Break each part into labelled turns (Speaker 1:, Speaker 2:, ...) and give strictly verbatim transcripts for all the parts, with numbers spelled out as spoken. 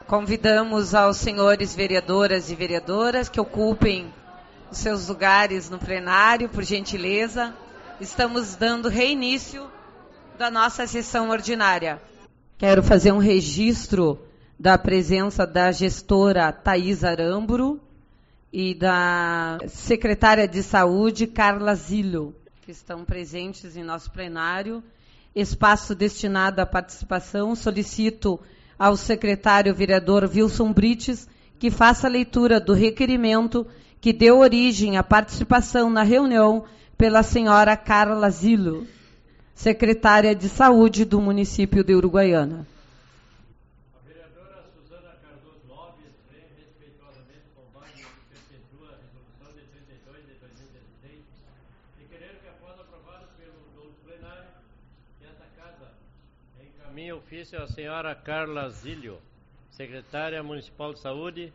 Speaker 1: Convidamos aos senhores vereadoras e vereadoras que ocupem os seus lugares no plenário, por gentileza. Estamos dando reinício da nossa sessão ordinária. Quero fazer um registro da presença da gestora Thais Aramburu e da secretária de Saúde, Carla Zillo, que estão presentes em nosso plenário. Espaço destinado à participação. Solicito ao secretário vereador Wilson Brites que faça a leitura do requerimento que deu origem à participação na reunião pela senhora Carla Zillo, secretária de Saúde do município de Uruguaiana.
Speaker 2: A vereadora Suzana Cardoso Lopes vem respeitosamente com base no que perpetua a resolução de trinta e dois de dois mil e dezesseis e querer que após aprovado pelo do plenário desta casa encaminhe ofício à senhora Carla Zillo, secretária municipal de saúde,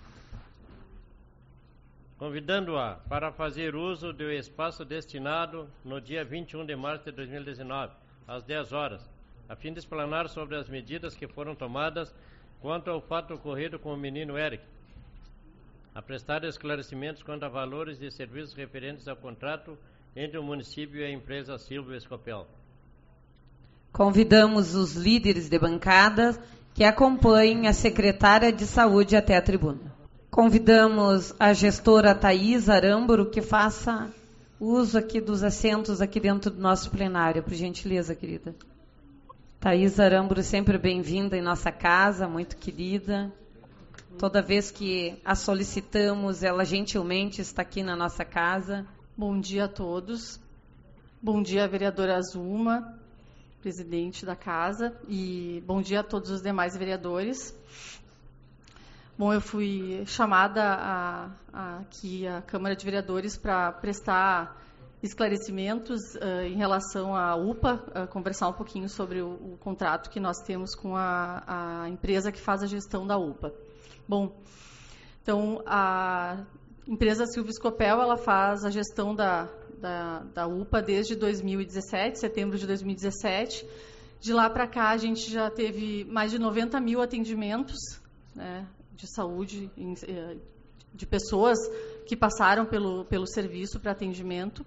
Speaker 2: convidando-a para fazer uso do espaço destinado no dia vinte e um de março de dois mil e dezenove, às dez horas, a fim de explanar sobre as medidas que foram tomadas quanto ao fato ocorrido com o menino Eric, a prestar esclarecimentos quanto a valores de serviços referentes ao contrato entre o município e a empresa Silvio Escopel.
Speaker 1: Convidamos os líderes de bancada que acompanhem a secretária de Saúde até a tribuna. Convidamos a gestora Thais Aramburu que faça uso aqui dos assentos aqui dentro do nosso plenário, por gentileza, querida. Thais Aramburu, sempre bem-vinda em nossa casa, muito querida. Toda vez que a solicitamos, ela gentilmente está aqui na nossa casa.
Speaker 3: Bom dia a todos. Bom dia, vereadora Azuma, presidente da casa, e bom dia a todos os demais vereadores. Bom, eu fui chamada a, a, aqui à Câmara de Vereadores para prestar esclarecimentos uh, em relação à U P A, uh, conversar um pouquinho sobre o, o contrato que nós temos com a, a empresa que faz a gestão da U P A. Bom, então, a empresa Silvio Escopel, ela faz a gestão da, da, da U P A desde dois mil e dezessete, setembro de dois mil e dezessete. De lá para cá, a gente já teve mais de noventa mil atendimentos, né, de saúde, de pessoas que passaram pelo, pelo serviço para atendimento.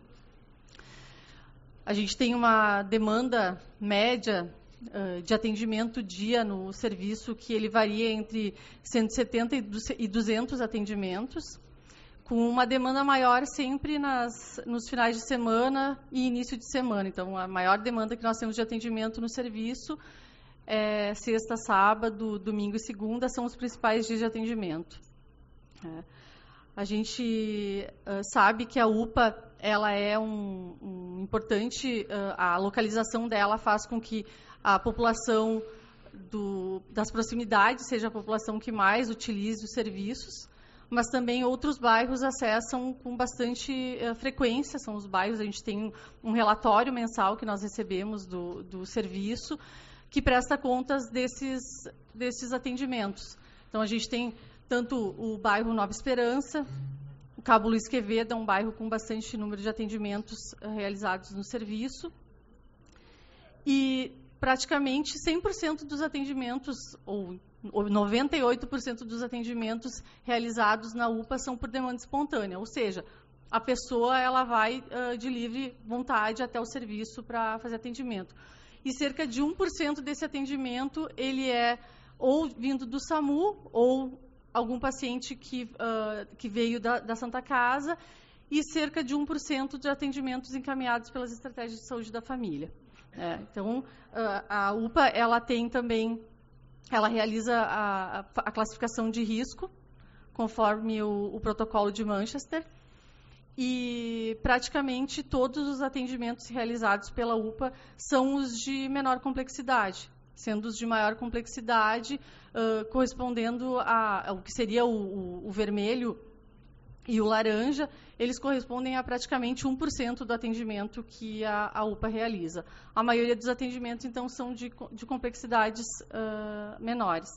Speaker 3: A gente tem uma demanda média uh, de atendimento dia no serviço que ele varia entre cento e setenta e duzentos atendimentos, com uma demanda maior sempre nas, nos finais de semana e início de semana. Então, a maior demanda que nós temos de atendimento no serviço é sexta, sábado, domingo e segunda, são os principais dias de atendimento. É. A gente uh, sabe que a U P A ela é um, um importante, uh, a localização dela faz com que a população do, das proximidades seja a população que mais utilize os serviços, mas também outros bairros acessam com bastante uh, frequência, são os bairros, a gente tem um relatório mensal que nós recebemos do, do serviço, que presta contas desses, desses atendimentos. Então, a gente tem tanto o bairro Nova Esperança, o Cabo Luiz Quevedo, é um bairro com bastante número de atendimentos uh, realizados no serviço, e praticamente cem por cento dos atendimentos, ou, ou noventa e oito por cento dos atendimentos realizados na U P A são por demanda espontânea, ou seja, a pessoa ela vai uh, de livre vontade até o serviço para fazer atendimento. E cerca de um por cento desse atendimento, ele é ou vindo do SAMU, ou algum paciente que, uh, que veio da, da Santa Casa, e cerca de um por cento de atendimentos encaminhados pelas estratégias de saúde da família. É, então, uh, a U P A, ela tem também, ela realiza a, a classificação de risco, conforme o, o protocolo de Manchester, e praticamente todos os atendimentos realizados pela U P A são os de menor complexidade, sendo os de maior complexidade uh, correspondendo a, ao que seria o, o, o vermelho e o laranja, eles correspondem a praticamente um por cento do atendimento que a, a U P A realiza. A maioria dos atendimentos, então, são de, de complexidades uh, menores.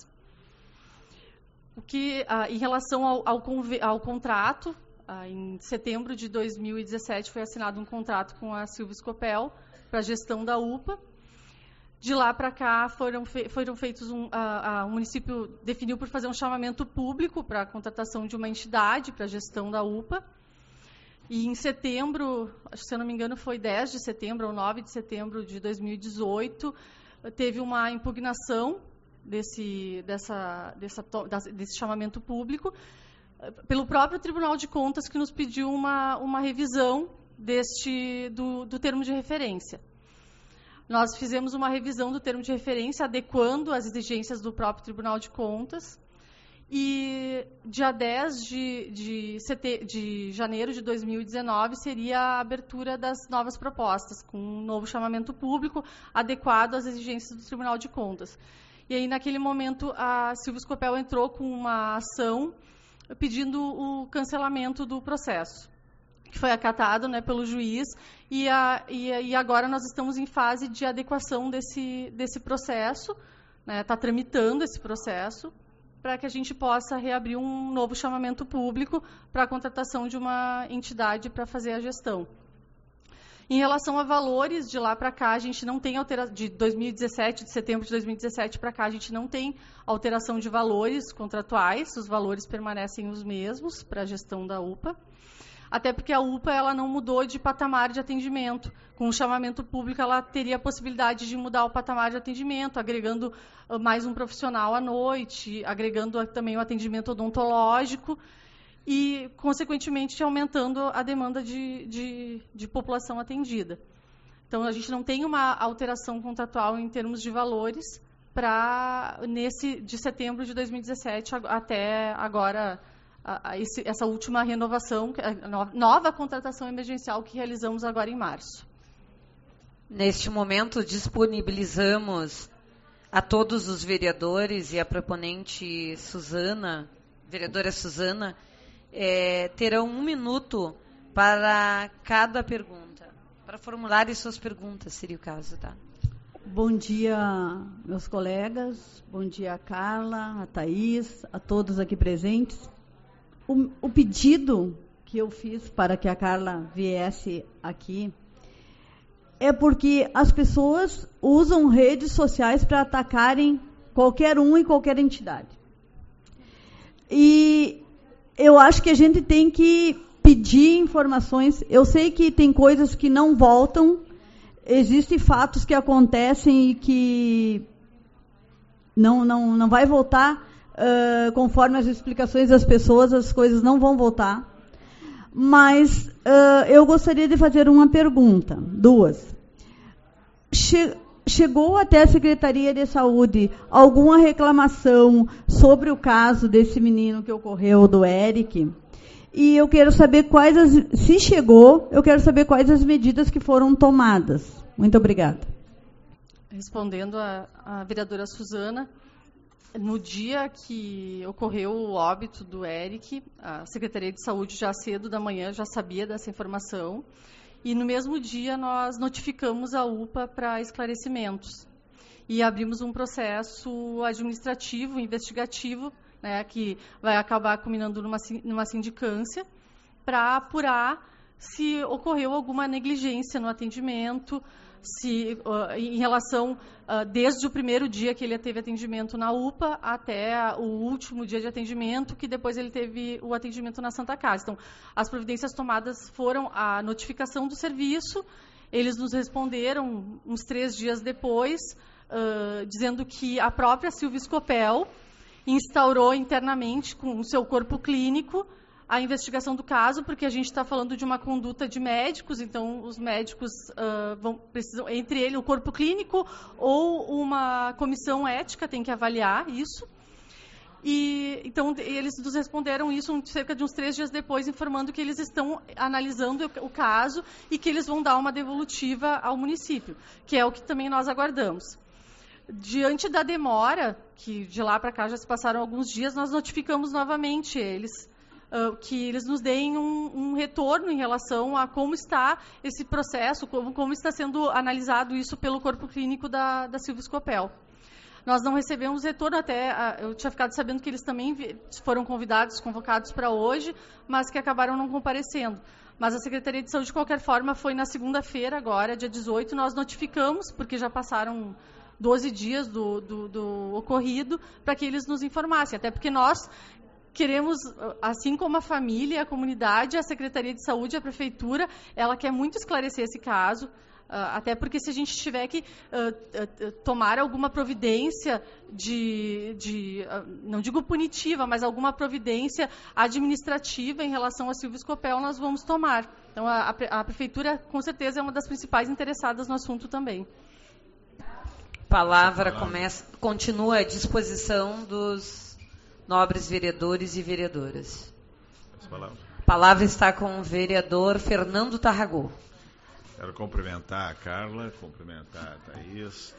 Speaker 3: O que, uh, em relação ao, ao, ao contrato, Uh, em setembro de dois mil e dezessete foi assinado um contrato com a Silvio Escopel para a gestão da U P A. De lá para cá, foram, fe foram feitos um, a, a, o município definiu por fazer um chamamento público para a contratação de uma entidade para a gestão da U P A. E em setembro, se eu não me engano, foi dez de setembro ou nove de setembro de dois mil e dezoito, teve uma impugnação desse, dessa, dessa, desse chamamento público pelo próprio Tribunal de Contas, que nos pediu uma, uma revisão deste, do, do termo de referência. Nós fizemos uma revisão do termo de referência, adequando as exigências do próprio Tribunal de Contas, e dia dez de, de, sete, de janeiro de dois mil e dezenove seria a abertura das novas propostas, com um novo chamamento público adequado às exigências do Tribunal de Contas. E aí, naquele momento, a Silvia Scopel entrou com uma ação pedindo o cancelamento do processo, que foi acatado, né, pelo juiz, e, a, e, e agora nós estamos em fase de adequação desse, desse processo, né, está tramitando esse processo, para que a gente possa reabrir um novo chamamento público para a contratação de uma entidade para fazer a gestão. Em relação a valores, de lá para cá, a gente não tem alteração, de dois mil e dezessete, de setembro de dois mil e dezessete para cá, a gente não tem alteração de valores contratuais, os valores permanecem os mesmos para a gestão da U P A. Até porque a U P A ela não mudou de patamar de atendimento. Com o chamamento público, ela teria a possibilidade de mudar o patamar de atendimento, agregando uh, mais um profissional à noite, agregando uh, também o atendimento odontológico e, consequentemente, aumentando a demanda de, de, de população atendida. Então, a gente não tem uma alteração contratual em termos de valores para nesse de setembro de dois mil e dezessete até agora, a, a esse, essa última renovação, a nova contratação emergencial que realizamos agora em março.
Speaker 1: Neste momento, disponibilizamos a todos os vereadores e a proponente Suzana, vereadora Suzana, é, terão um minuto para cada pergunta, para formularem suas perguntas, seria o caso, tá?
Speaker 4: Bom dia, meus colegas, bom dia a Carla, a Thaís, a todos aqui presentes. O, o pedido que eu fiz para que a Carla viesse aqui é porque as pessoas usam redes sociais para atacarem qualquer um e qualquer entidade. E eu acho que a gente tem que pedir informações. Eu sei que tem coisas que não voltam, existem fatos que acontecem e que não, não, não vai voltar uh, conforme as explicações das pessoas, as coisas não vão voltar. Mas uh, eu gostaria de fazer uma pergunta, duas. Che chegou até a Secretaria de Saúde alguma reclamação sobre o caso desse menino que ocorreu, do Eric? E eu quero saber quais as, se chegou, eu quero saber quais as medidas que foram tomadas. Muito obrigada.
Speaker 3: Respondendo a, a vereadora Suzana, no dia que ocorreu o óbito do Eric, a Secretaria de Saúde já cedo da manhã já sabia dessa informação, e no mesmo dia nós notificamos a U P A para esclarecimentos e abrimos um processo administrativo, investigativo, né, que vai acabar culminando numa, numa sindicância, para apurar se ocorreu alguma negligência no atendimento, se uh, em relação, uh, desde o primeiro dia que ele teve atendimento na U P A até o último dia de atendimento, que depois ele teve o atendimento na Santa Casa. Então, as providências tomadas foram a notificação do serviço, eles nos responderam uns três dias depois, uh, dizendo que a própria Silvia Scopel instaurou internamente com o seu corpo clínico a investigação do caso, porque a gente está falando de uma conduta de médicos, então os médicos uh, vão, precisam, entre ele, o corpo clínico ou uma comissão ética tem que avaliar isso. E, então, eles nos responderam isso cerca de uns três dias depois, informando que eles estão analisando o caso e que eles vão dar uma devolutiva ao município, que é o que também nós aguardamos. Diante da demora, que de lá para cá já se passaram alguns dias, nós notificamos novamente eles, Uh, que eles nos deem um, um retorno em relação a como está esse processo, como, como está sendo analisado isso pelo corpo clínico da, da Silvia Scopel. Nós não recebemos retorno, até uh, eu tinha ficado sabendo que eles também vi, foram convidados, convocados para hoje, mas que acabaram não comparecendo. Mas a Secretaria de Saúde, de qualquer forma, foi na segunda-feira agora, dia dezoito, nós notificamos, porque já passaram doze dias do, do, do ocorrido, para que eles nos informassem. Até porque nós queremos, assim como a família, a comunidade, a Secretaria de Saúde, a Prefeitura, ela quer muito esclarecer esse caso. Uh, até porque se a gente tiver que uh, uh, tomar alguma providência de, de uh, não digo punitiva, mas alguma providência administrativa em relação a Silvio Scopel, nós vamos tomar. Então, a, a Prefeitura, com certeza, é uma das principais interessadas no assunto também.
Speaker 1: Palavra começa, continua à disposição dos nobres vereadores e vereadoras. A palavra está com o vereador Fernando Tarragó.
Speaker 5: Quero cumprimentar a Carla, cumprimentar a Thaís.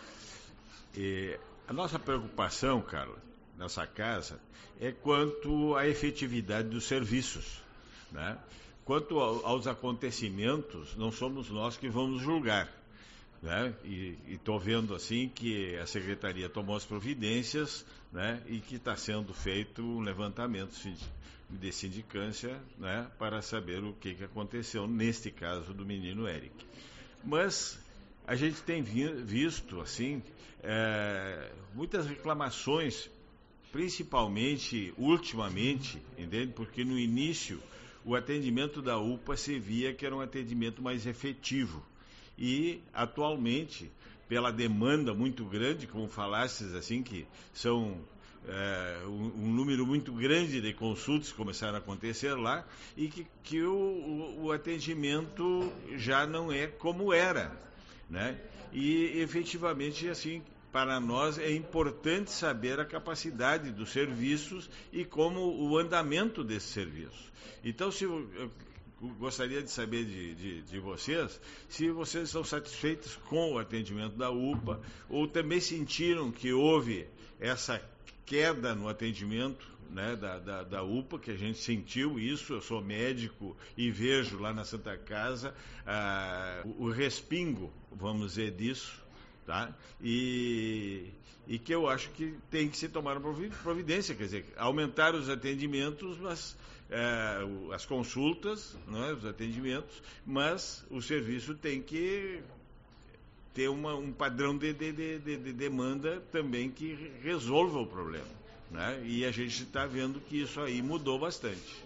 Speaker 5: E a nossa preocupação, Carla, nessa casa, é quanto à efetividade dos serviços, né? Quanto aos acontecimentos, não somos nós que vamos julgar, né? E estou vendo assim que a Secretaria tomou as providências, né? E que está sendo feito um levantamento de sindicância, né? Para saber o que, que aconteceu neste caso do menino Eric. Mas a gente tem vi, visto assim é, muitas reclamações, principalmente ultimamente, entende? Porque no início o atendimento da U P A se via que era um atendimento mais efetivo. E, atualmente, pela demanda muito grande, como falastes, assim, que são é, um, um número muito grande de consultas que começaram a acontecer lá, e que, que o, o, o atendimento já não é como era, né? E, efetivamente, assim, para nós é importante saber a capacidade dos serviços e como o andamento desse serviço. Então, se eu, eu gostaria de saber de, de, de vocês, se vocês estão satisfeitos com o atendimento da U P A, ou também sentiram que houve essa queda no atendimento, né, da, da, da U P A, que a gente sentiu isso. Eu sou médico e vejo lá na Santa Casa ah, o, o respingo, vamos dizer, disso, tá? E, e que eu acho que tem que se tomar uma providência, quer dizer, aumentar os atendimentos, mas é, as consultas, né, os atendimentos, mas o serviço tem que ter uma, um padrão de, de, de, de demanda também que resolva o problema, né? E a gente está vendo que isso aí mudou bastante.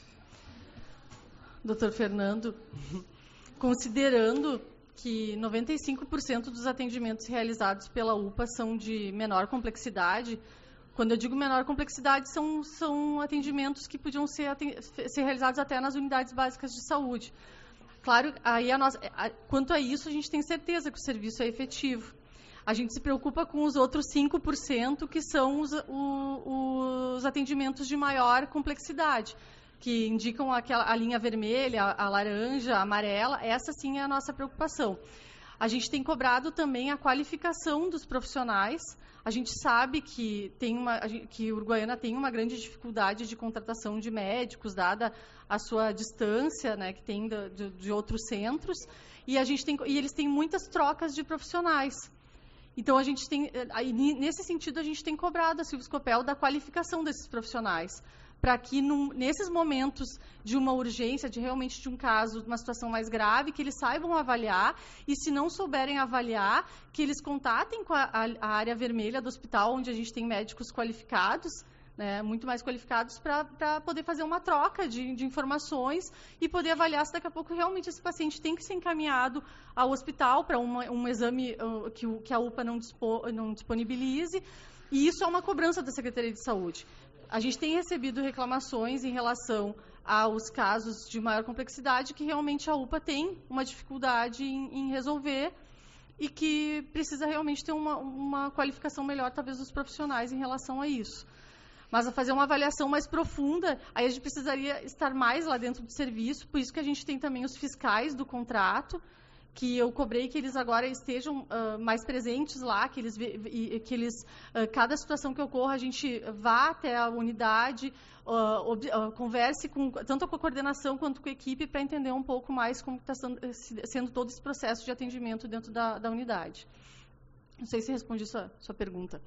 Speaker 3: Doutor Fernando, considerando que noventa e cinco por cento dos atendimentos realizados pela U P A são de menor complexidade. Quando eu digo menor complexidade, são, são atendimentos que podiam ser, ser realizados até nas unidades básicas de saúde. Claro, aí a nossa, a, quanto a isso, a gente tem certeza que o serviço é efetivo. A gente se preocupa com os outros cinco por cento, que são os, o, os atendimentos de maior complexidade, que indicam aquela, a linha vermelha, a, a laranja, a amarela. Essa sim é a nossa preocupação. A gente tem cobrado também a qualificação dos profissionais. A gente sabe que, tem uma, que Uruguaiana tem uma grande dificuldade de contratação de médicos, dada a sua distância, né, que tem de, de outros centros, e, a gente tem, e eles têm muitas trocas de profissionais. Então, a gente tem, nesse sentido, a gente tem cobrado a Silvio Scopel da qualificação desses profissionais, para que num, nesses momentos de uma urgência, de realmente de um caso, de uma situação mais grave, que eles saibam avaliar, e se não souberem avaliar, que eles contatem com a, a, a área vermelha do hospital, onde a gente tem médicos qualificados, né, muito mais qualificados, para poder fazer uma troca de, de informações e poder avaliar se daqui a pouco realmente esse paciente tem que ser encaminhado ao hospital para um exame uh, que, que a U P A não, dispo, não disponibilize. E isso é uma cobrança da Secretaria de Saúde. A gente tem recebido reclamações em relação aos casos de maior complexidade que realmente a U P A tem uma dificuldade em, em resolver e que precisa realmente ter uma, uma qualificação melhor, talvez, dos profissionais em relação a isso. Mas a fazer uma avaliação mais profunda, aí a gente precisaria estar mais lá dentro do serviço, por isso que a gente tem também os fiscais do contrato, que eu cobrei que eles agora estejam uh, mais presentes lá, que eles, que eles uh, cada situação que ocorra, a gente vá até a unidade, uh, ob, uh, converse com, tanto com a coordenação quanto com a equipe, para entender um pouco mais como está sendo, sendo todo esse processo de atendimento dentro da, da unidade. Não sei se respondi a sua, sua pergunta.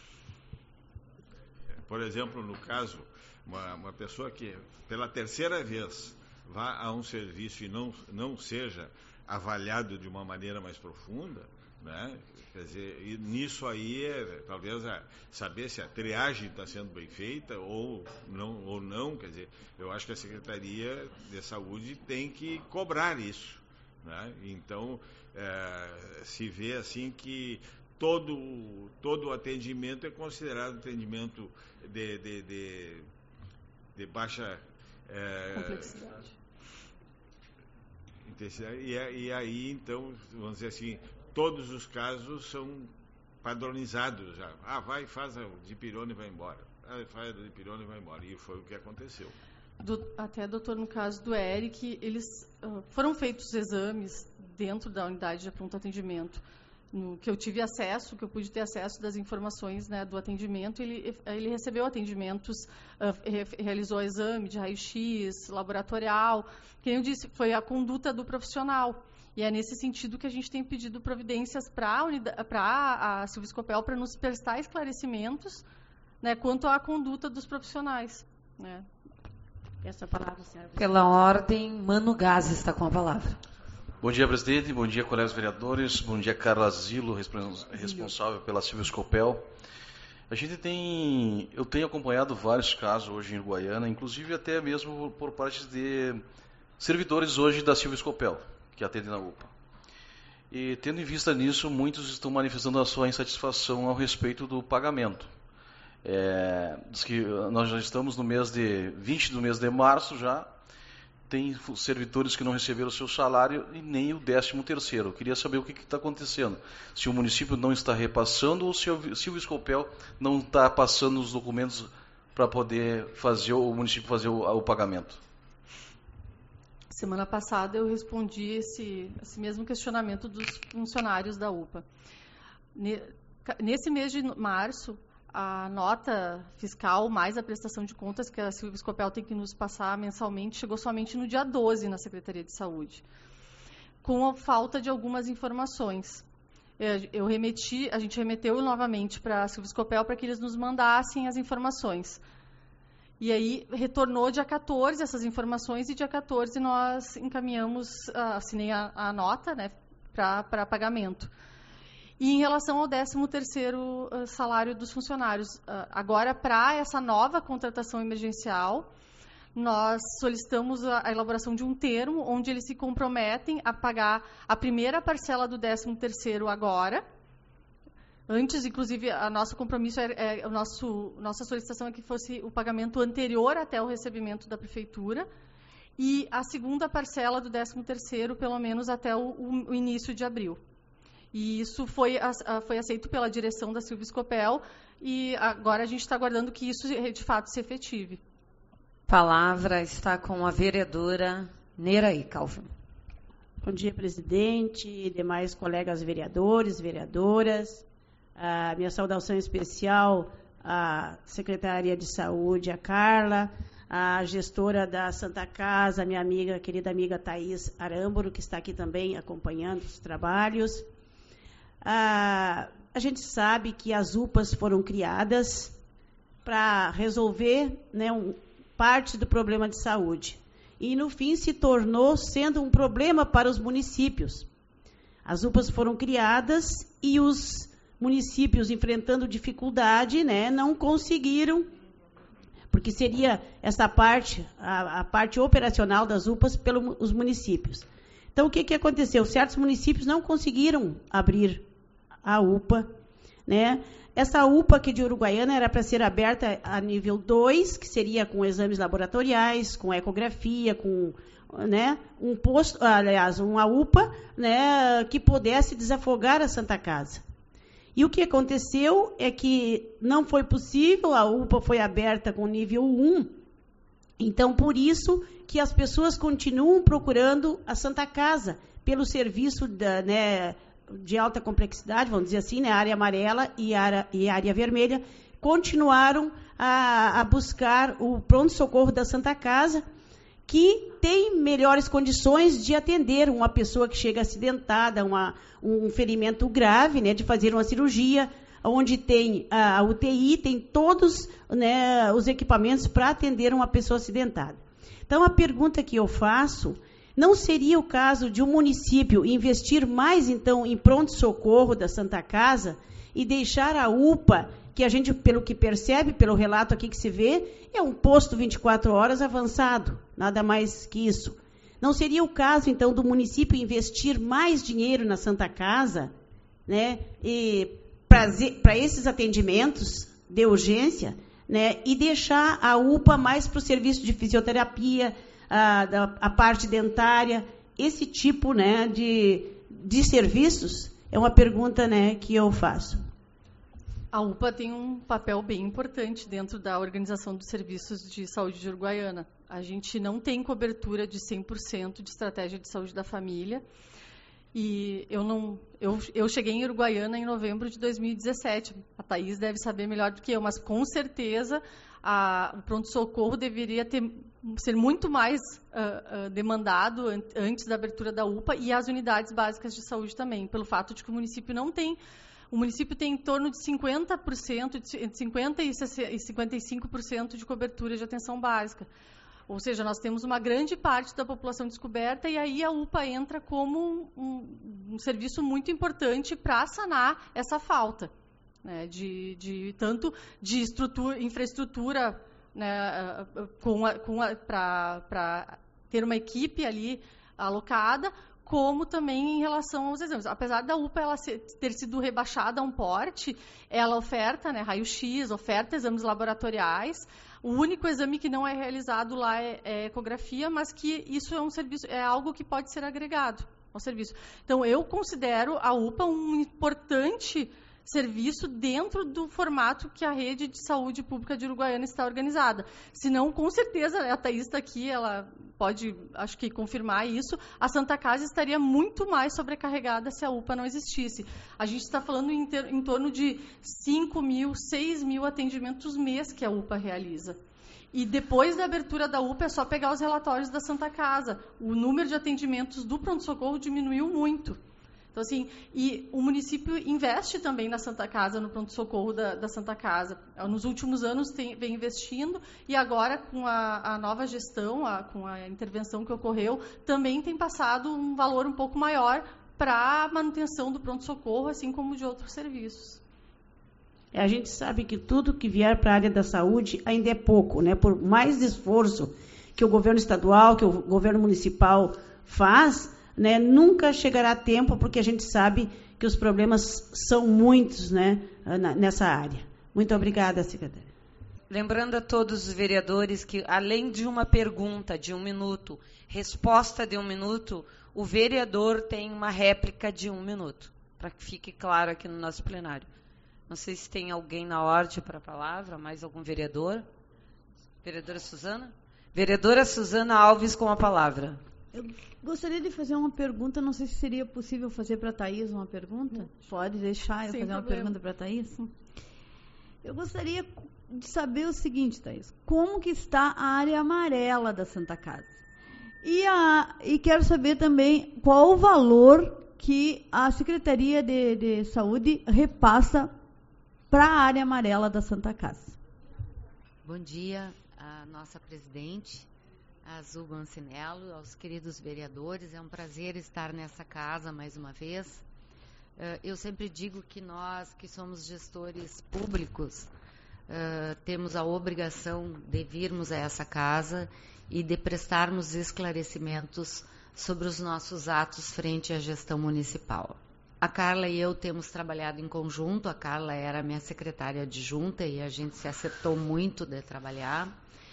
Speaker 5: Por exemplo, no caso, uma, uma pessoa que pela terceira vez vá a um serviço e não, não seja avaliado de uma maneira mais profunda, né? Quer dizer, e nisso aí, é, talvez, a, saber se a triagem está sendo bem feita ou não, ou não, quer dizer, eu acho que a Secretaria de Saúde tem que cobrar isso, né? Então, é, se vê assim que todo, todo o atendimento é considerado atendimento de, de, de, de baixa é,
Speaker 3: complexidade.
Speaker 5: intensidade, e, e aí, então, vamos dizer assim, todos os casos são padronizados já. Ah, vai, faz o dipirona e vai embora. Ah, faz o dipirona e vai embora. E foi o que aconteceu.
Speaker 3: Do, até, doutor, no caso do Eric, eles uh, foram feitos exames dentro da unidade de pronto atendimento, no que eu tive acesso, que eu pude ter acesso das informações, né, do atendimento. Ele, ele recebeu atendimentos, uh, re, realizou exame de raio-x, laboratorial. Quem eu disse foi a conduta do profissional. E é nesse sentido que a gente tem pedido providências para a Silvia Scopel para nos prestar esclarecimentos, né, quanto à conduta dos profissionais. Né.
Speaker 6: Essa palavra, senhora.
Speaker 1: Pela ordem, Mano Gás está com a palavra.
Speaker 7: Bom dia, presidente. Bom dia, colegas vereadores. Bom dia, Carla Zilo, responsável pela Silvia Scopel. A gente tem, eu tenho acompanhado vários casos hoje em Uruguaiana, inclusive até mesmo por parte de servidores hoje da Silvia Scopel, que atendem na U P A. E tendo em vista nisso, muitos estão manifestando a sua insatisfação ao respeito do pagamento. É, diz que nós já estamos no mês de vinte do mês de março já, tem servidores que não receberam o seu salário e nem o décimo terceiro. Eu queria saber o que está acontecendo. Se o município não está repassando ou se o Silvia Scopel não está passando os documentos para poder fazer o município fazer o, o pagamento.
Speaker 3: Semana passada eu respondi esse, esse mesmo questionamento dos funcionários da U P A. Nesse mês de março, a nota fiscal mais a prestação de contas que a Silvia Scopel tem que nos passar mensalmente chegou somente no dia doze na Secretaria de Saúde, com a falta de algumas informações. Eu remeti, a gente remeteu novamente para a Silvia Scopel para que eles nos mandassem as informações. E aí retornou dia quatorze essas informações e dia quatorze nós encaminhamos, assinei a, a nota, né, para pagamento. E em relação ao décimo terceiro salário dos funcionários, agora para essa nova contratação emergencial, nós solicitamos a, a elaboração de um termo onde eles se comprometem a pagar a primeira parcela do décimo terceiro agora. Antes, inclusive, a nosso compromisso, é, é, o nosso, nossa solicitação é que fosse o pagamento anterior até o recebimento da prefeitura e a segunda parcela do décimo terceiro, pelo menos até o, o início de abril. E isso foi, foi aceito pela direção da Silvia Scopel e agora a gente está aguardando que isso, de fato, se efetive.
Speaker 1: Palavra está com a vereadora Neraí Calvin.
Speaker 6: Bom dia, presidente e demais colegas vereadores, vereadoras. A minha saudação especial à Secretaria de Saúde, a Carla, a gestora da Santa Casa, minha amiga, querida amiga Thaís Aramburu, que está aqui também acompanhando os trabalhos. A, a gente sabe que as U P As foram criadas para resolver, né, um, parte do problema de saúde. E, no fim, se tornou sendo um problema para os municípios. As U P As foram criadas e os municípios, enfrentando dificuldade, né, não conseguiram, porque seria essa parte, a, a parte operacional das U P As pelos municípios. Então, o que, que aconteceu? Certos municípios não conseguiram abrir a U P A, né? Essa U P A aqui de Uruguaiana era para ser aberta a nível dois, que seria com exames laboratoriais, com ecografia, com, né, um posto, aliás, uma U P A, né, que pudesse desafogar a Santa Casa. E o que aconteceu é que não foi possível, a U P A foi aberta com nível um, então, por isso que as pessoas continuam procurando a Santa Casa, pelo serviço da, né, de alta complexidade, vamos dizer assim, né, área amarela e área, e área vermelha, continuaram a, a buscar o pronto-socorro da Santa Casa, que tem melhores condições de atender uma pessoa que chega acidentada, uma, um ferimento grave, né, de fazer uma cirurgia, onde tem a, a U T I, tem todos, né, os equipamentos para atender uma pessoa acidentada. Então, a pergunta que eu faço, Não seria o caso de um município investir mais, então, em pronto-socorro da Santa Casa e deixar a U P A, que a gente, pelo que percebe, pelo relato aqui que se vê, é um posto vinte e quatro horas avançado, nada mais que isso. Não seria o caso, então, do município investir mais dinheiro na Santa Casa, né, para esses atendimentos de urgência, né, e deixar a U P A mais para o serviço de fisioterapia, a, da, a parte dentária, esse tipo, né, de, de serviços? É uma pergunta, né, que eu faço.
Speaker 3: A U P A tem um papel bem importante dentro da organização dos serviços de saúde de Uruguaiana. A gente não tem cobertura de cem por cento de estratégia de saúde da família. E eu, não, eu, eu cheguei em Uruguaiana em novembro de dois mil e dezessete. A Thaís deve saber melhor do que eu, mas com certeza a, o pronto-socorro deveria ter, ser muito mais uh, uh, demandado an, antes da abertura da U P A e as unidades básicas de saúde também, pelo fato de que o município não tem. O município tem em torno de cinquenta por cento, entre cinquenta por cento e cinquenta e cinco por cento de cobertura de atenção básica. Ou seja, nós temos uma grande parte da população descoberta e aí a U P A entra como um, um, um serviço muito importante para sanar essa falta, né, de, de, tanto de estrutura, infraestrutura, né, para ter uma equipe ali alocada, como também em relação aos exames. Apesar da U P A ela ser, ter sido rebaixada a um porte, ela oferta, né, raio-x, oferta exames laboratoriais. O único exame que não é realizado lá é, é ecografia, mas que isso é um serviço, é algo que pode ser agregado ao serviço. Então, eu considero a U P A um importante serviço dentro do formato que a rede de saúde pública de Uruguaiana está organizada. Senão, com certeza, a Thaís está aqui, ela pode, acho que, confirmar isso, a Santa Casa estaria muito mais sobrecarregada se a U P A não existisse. A gente está falando em, ter, em torno de cinco mil, seis mil atendimentos mês que a U P A realiza. E depois da abertura da U P A é só pegar os relatórios da Santa Casa. O número de atendimentos do pronto-socorro diminuiu muito. Então, assim, e o município investe também na Santa Casa, no pronto-socorro da, da Santa Casa. Nos últimos anos tem, vem investindo e agora, com a, a nova gestão, a, com a intervenção que ocorreu, também tem passado um valor um pouco maior para a manutenção do pronto-socorro, assim como de outros serviços.
Speaker 6: A gente sabe que tudo que vier para a área da saúde ainda é pouco, né? Por mais esforço que o governo estadual, que o governo municipal faz, né, nunca chegará a tempo, porque a gente sabe que os problemas são muitos, né, nessa área. Muito obrigada, secretária.
Speaker 1: Lembrando a todos os vereadores que, além de uma pergunta de um minuto, resposta de um minuto, o vereador tem uma réplica de um minuto, para que fique claro aqui no nosso plenário. Não sei se tem alguém na ordem para a palavra, mais algum vereador? Vereadora Suzana? Vereadora Suzana Alves com a palavra.
Speaker 4: Eu gostaria de fazer uma pergunta, não sei se seria possível fazer para a Thaís uma pergunta. Pode deixar eu
Speaker 3: Sem
Speaker 4: fazer
Speaker 3: problema.
Speaker 4: uma pergunta para a Thaís? Eu gostaria de saber o seguinte, Thaís, como que está a área amarela da Santa Casa? E, a, e quero saber também qual o valor que a Secretaria de, de Saúde repassa para a área amarela da Santa Casa.
Speaker 8: Bom dia, a nossa presidente, a Azul Mancinello, aos queridos vereadores. É um prazer estar nessa casa mais uma vez. Eu sempre digo que nós, que somos gestores públicos, temos a obrigação de virmos a essa casa e de prestarmos esclarecimentos sobre os nossos atos frente à gestão municipal. A Carla e eu temos trabalhado em conjunto. A Carla era minha secretária adjunta e a gente se acertou muito de trabalhar.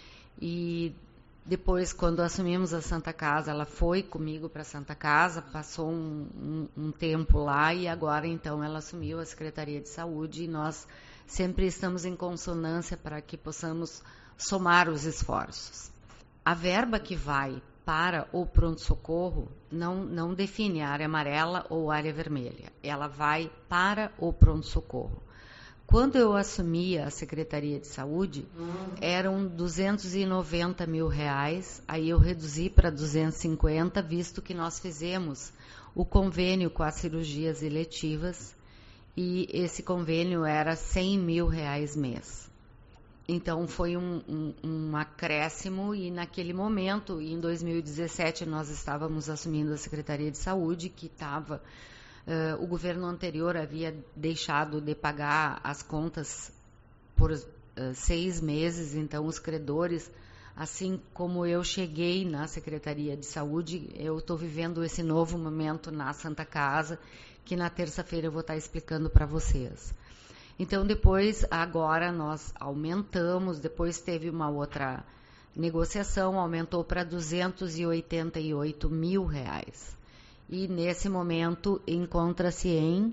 Speaker 8: E depois, quando assumimos a Santa Casa, ela foi comigo para a Santa Casa, passou um, um, um tempo lá e agora, então, ela assumiu a Secretaria de Saúde e nós sempre estamos em consonância para que possamos somar os esforços. A verba que vai para o pronto-socorro não, não define a área amarela ou área vermelha. Ela vai para o pronto-socorro. Quando eu assumi a Secretaria de Saúde, eram duzentos e noventa mil reais, aí eu reduzi para duzentos e cinquenta, visto que nós fizemos o convênio com as cirurgias eletivas, e esse convênio era cem mil reais mês. Então, foi um, um, um acréscimo e, naquele momento, em dois mil e dezessete, nós estávamos assumindo a Secretaria de Saúde, que estava... Uh, o governo anterior havia deixado de pagar as contas por uh, seis meses, então os credores, assim como eu cheguei na Secretaria de Saúde, eu estou vivendo esse novo momento na Santa Casa, que na terça-feira eu vou estar explicando para vocês. Então, depois, agora nós aumentamos, depois teve uma outra negociação, aumentou para duzentos e oitenta e oito mil reais. E, nesse momento, encontra-se em...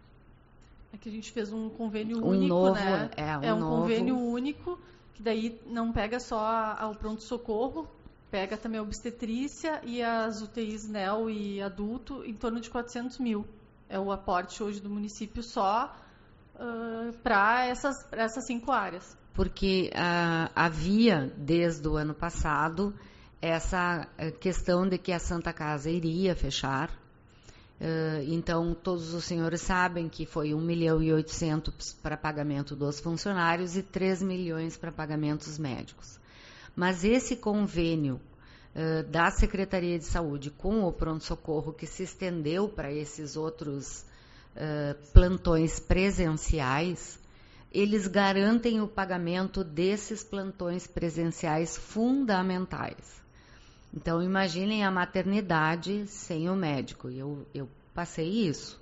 Speaker 3: É que a gente fez um convênio
Speaker 8: um
Speaker 3: único,
Speaker 8: novo,
Speaker 3: né?
Speaker 8: É um,
Speaker 3: é um
Speaker 8: novo...
Speaker 3: convênio único, que daí não pega só o pronto-socorro, pega também a obstetrícia e as U T Is N E L e adulto, em torno de quatrocentos mil. É o aporte hoje do município só... Uh, para essas, essas cinco áreas.
Speaker 8: Porque uh, havia, desde o ano passado, essa questão de que a Santa Casa iria fechar. Uh, então, todos os senhores sabem que foi um milhão e oitocentos para pagamento dos funcionários e três milhões para pagamentos médicos. Mas esse convênio uh, da Secretaria de Saúde com o pronto-socorro, que se estendeu para esses outros Uh, plantões presenciais, eles garantem o pagamento desses plantões presenciais fundamentais. Então, imaginem a maternidade sem o médico. Eu, eu passei isso.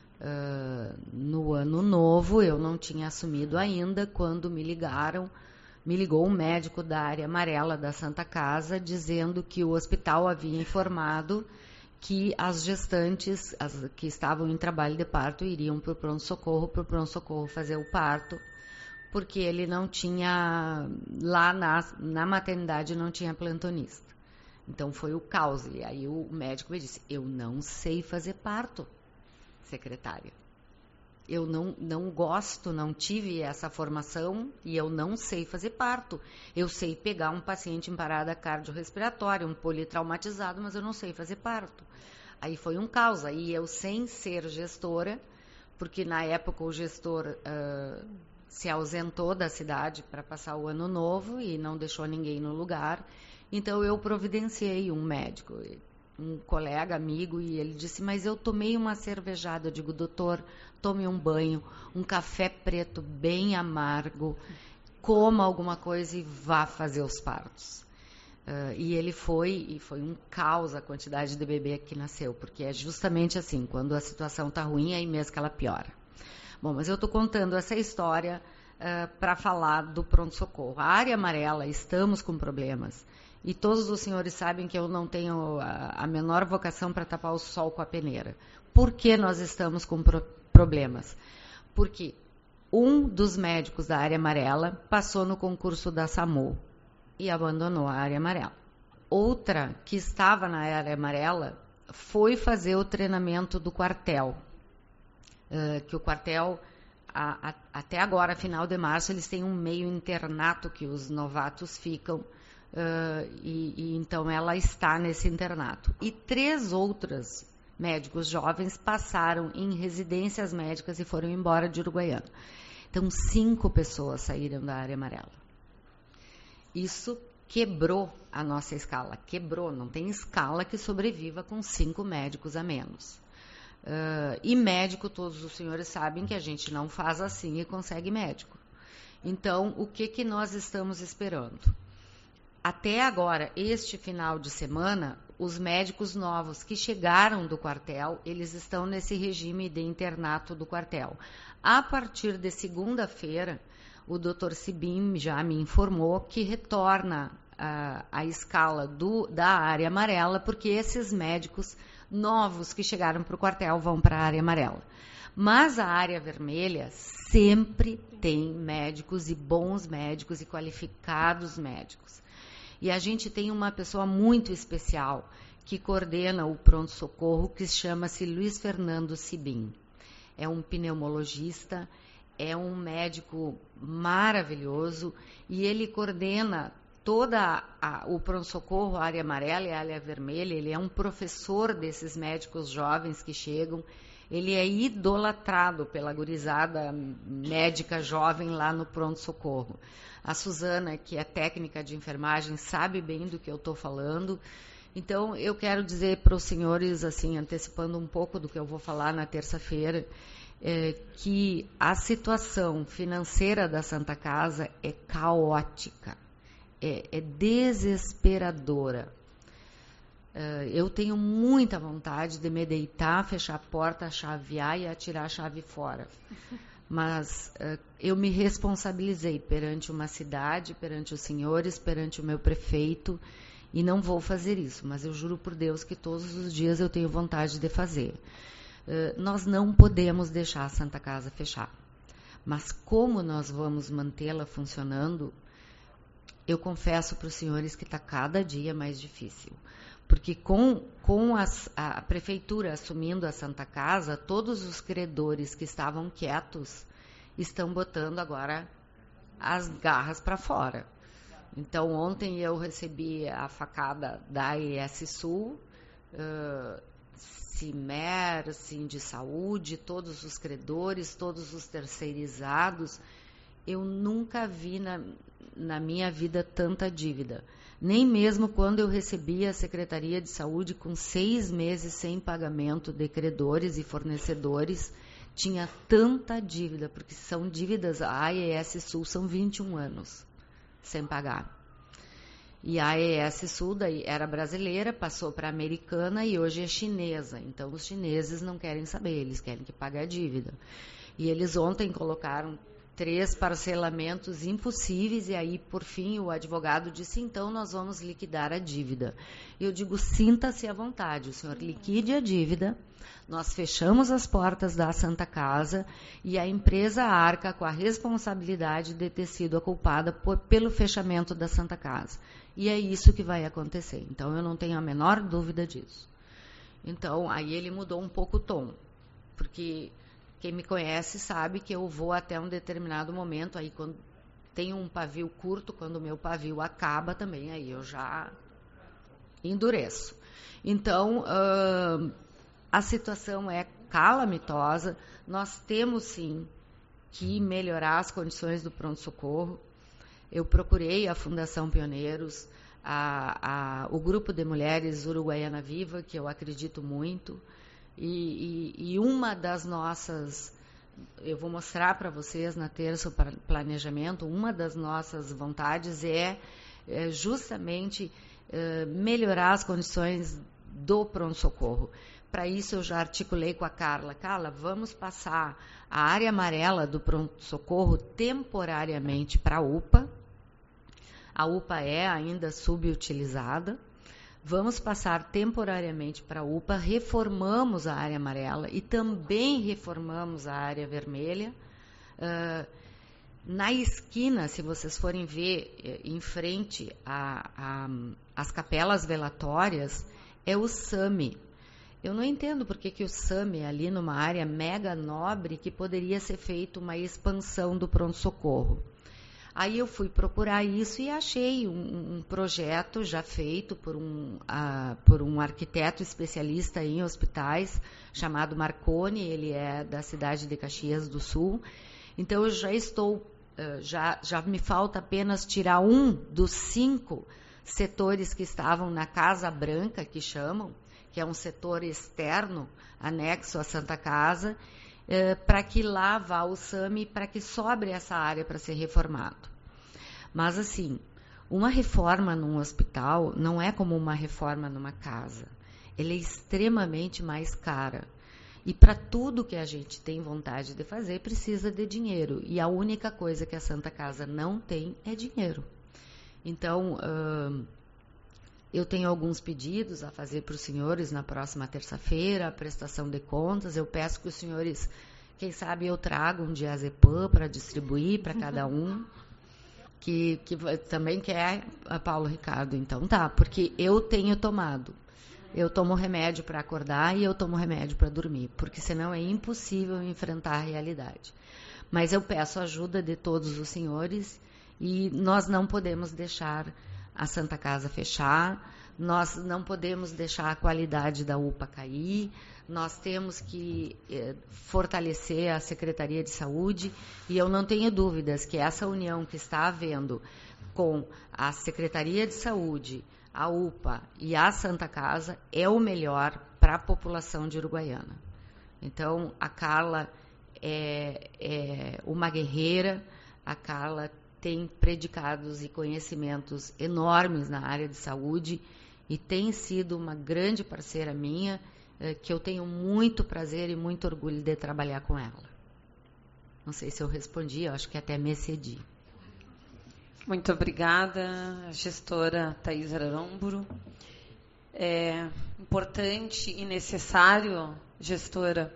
Speaker 8: Uh, no ano novo, eu não tinha assumido ainda, quando me ligaram, me ligou um médico da área amarela da Santa Casa, dizendo que o hospital havia informado que as gestantes as, que estavam em trabalho de parto iriam para o pronto-socorro, para o pronto-socorro fazer o parto, porque ele não tinha, lá na, na maternidade não tinha plantonista. Então foi o caos. E aí o médico me disse, eu não sei fazer parto, secretária. Eu não, não gosto, não tive essa formação e eu não sei fazer parto. Eu sei pegar um paciente em parada cardiorrespiratória, um politraumatizado, mas eu não sei fazer parto. Aí foi um caos. Aí eu, sem ser gestora, porque na época o gestor uh, se ausentou da cidade para passar o ano novo e não deixou ninguém no lugar. Então eu providenciei um médico, um colega, amigo, e ele disse, mas eu tomei uma cervejada. Eu digo, doutor, tome um banho, um café preto bem amargo, coma alguma coisa e vá fazer os partos. Uh, e ele foi, e foi um caos a quantidade de bebê que nasceu, porque é justamente assim, quando a situação está ruim, é aí mesmo que ela piora. Bom, mas eu estou contando essa história uh, para falar do pronto-socorro. A área amarela, estamos com problemas. E todos os senhores sabem que eu não tenho a, a menor vocação para tapar o sol com a peneira. Por que nós estamos com pro, problemas? Porque um dos médicos da área amarela passou no concurso da SAMU e abandonou a área amarela. Outra que estava na área amarela foi fazer o treinamento do quartel. Uh, que o quartel, a, a, até agora, final de março, eles têm um meio internato que os novatos ficam. Uh, e, e então ela está nesse internato. E três outras médicos jovens passaram em residências médicas e foram embora de Uruguaiana. Então, cinco pessoas saíram da área amarela. Isso quebrou a nossa escala. Quebrou, não tem escala que sobreviva com cinco médicos a menos. Uh, e médico, todos os senhores sabem que a gente não faz assim e consegue médico. Então, o que, que nós estamos esperando? Até agora, este final de semana, os médicos novos que chegaram do quartel, eles estão nesse regime de internato do quartel. A partir de segunda-feira, o doutor Sibim já me informou que retorna a, a escala do, da área amarela, porque esses médicos novos que chegaram para o quartel vão para a área amarela. Mas a área vermelha sempre tem médicos e bons médicos e qualificados médicos. E a gente tem uma pessoa muito especial que coordena o pronto-socorro, que chama-se Luiz Fernando Sibim. É um pneumologista, é um médico maravilhoso e ele coordena toda a, o pronto-socorro, a área amarela e a área vermelha. Ele é um professor desses médicos jovens que chegam. ele é idolatrado pela gurizada médica jovem lá no pronto-socorro. A Suzana, que é técnica de enfermagem, sabe bem do que eu estou falando. Então, eu quero dizer para os senhores, assim, antecipando um pouco do que eu vou falar na terça-feira, é, que a situação financeira da Santa Casa é caótica, é, é desesperadora. É, eu tenho muita vontade de me deitar, fechar a porta, chavear e atirar a chave fora. Mas uh, eu me responsabilizei perante uma cidade, perante os senhores, perante o meu prefeito, e não vou fazer isso, mas eu juro por Deus que todos os dias eu tenho vontade de fazer. Uh, nós não podemos deixar a Santa Casa fechar, mas como nós vamos mantê-la funcionando, eu confesso para os senhores que está cada dia mais difícil. Porque com, com as, a prefeitura assumindo a Santa Casa, todos os credores que estavam quietos estão botando agora as garras para fora. Então, ontem eu recebi a facada da A E S Sul, uh, Cimer, Sim de Saúde, todos os credores, todos os terceirizados. Eu nunca vi na, na minha vida tanta dívida. Nem mesmo quando eu recebi a Secretaria de Saúde com seis meses sem pagamento de credores e fornecedores, tinha tanta dívida, porque são dívidas, a A E S Sul são vinte e um anos sem pagar. E a A E S Sul daí era brasileira, passou para americana e hoje é chinesa. Então, os chineses não querem saber, eles querem que pague a dívida. E eles ontem colocaram três parcelamentos impossíveis, e aí, por fim, o advogado disse, então, nós vamos liquidar a dívida. Eu digo, sinta-se à vontade, o senhor liquide a dívida, nós fechamos as portas da Santa Casa e a empresa arca com a responsabilidade de ter sido a culpada por, pelo fechamento da Santa Casa. E é isso que vai acontecer. Então, eu não tenho a menor dúvida disso. Então, aí ele mudou um pouco o tom, porque quem me conhece sabe que eu vou até um determinado momento, aí quando tem um pavio curto, quando o meu pavio acaba também, aí eu já endureço. Então, uh, a situação é calamitosa, nós temos sim que melhorar as condições do pronto-socorro. Eu procurei a Fundação Pioneiros, a, a, o grupo de mulheres Uruguaiana Viva, que eu acredito muito, E, e, e uma das nossas, eu vou mostrar para vocês na terça o planejamento, uma das nossas vontades é, é justamente é, melhorar as condições do pronto-socorro. Para isso eu já articulei com a Carla, Carla, vamos passar a área amarela do pronto-socorro temporariamente para a U P A. A U P A é ainda subutilizada. Vamos passar temporariamente para a U P A, reformamos a área amarela e também reformamos a área vermelha. Uh, na esquina, se vocês forem ver, em frente às capelas velatórias, é o SAMI. Eu não entendo por que, que o SAMI é ali numa área mega nobre que poderia ser feita uma expansão do pronto-socorro. Aí eu fui procurar isso e achei um, um projeto já feito por um, uh, por um arquiteto especialista em hospitais, chamado Marconi, ele é da cidade de Caxias do Sul. Então, eu já estou, uh, já, já me falta apenas tirar um dos cinco setores que estavam na Casa Branca, que chamam, que é um setor externo, anexo à Santa Casa, Uh, para que lá vá o SAMI, para que sobre essa área para ser reformado. Mas, assim, uma reforma num hospital não é como uma reforma numa casa. Ela é extremamente mais cara. E para tudo que a gente tem vontade de fazer, precisa de dinheiro. E a única coisa que a Santa Casa não tem é dinheiro. Então, uh, eu tenho alguns pedidos a fazer para os senhores na próxima terça-feira, a prestação de contas. Eu peço que os senhores, quem sabe, eu trago um diazepam para distribuir para cada um, que, que também quer a Paulo Ricardo. Então tá, porque eu tenho tomado. Eu tomo remédio para acordar e eu tomo remédio para dormir, porque senão é impossível enfrentar a realidade. Mas eu peço ajuda de todos os senhores e nós não podemos deixar a Santa Casa fechar, nós não podemos deixar a qualidade da U P A cair, nós temos que eh, fortalecer a Secretaria de Saúde, e eu não tenho dúvidas que essa união que está havendo com a Secretaria de Saúde, a U P A e a Santa Casa é o melhor para a população de Uruguaiana. Então, a Carla é, é uma guerreira, a Carla tem predicados e conhecimentos enormes na área de saúde e tem sido uma grande parceira minha, que eu tenho muito prazer e muito orgulho de trabalhar com ela. Não sei se eu respondi, eu acho que até me excedi.
Speaker 1: Muito obrigada, gestora Thaís Aramburu. É importante e necessário, gestora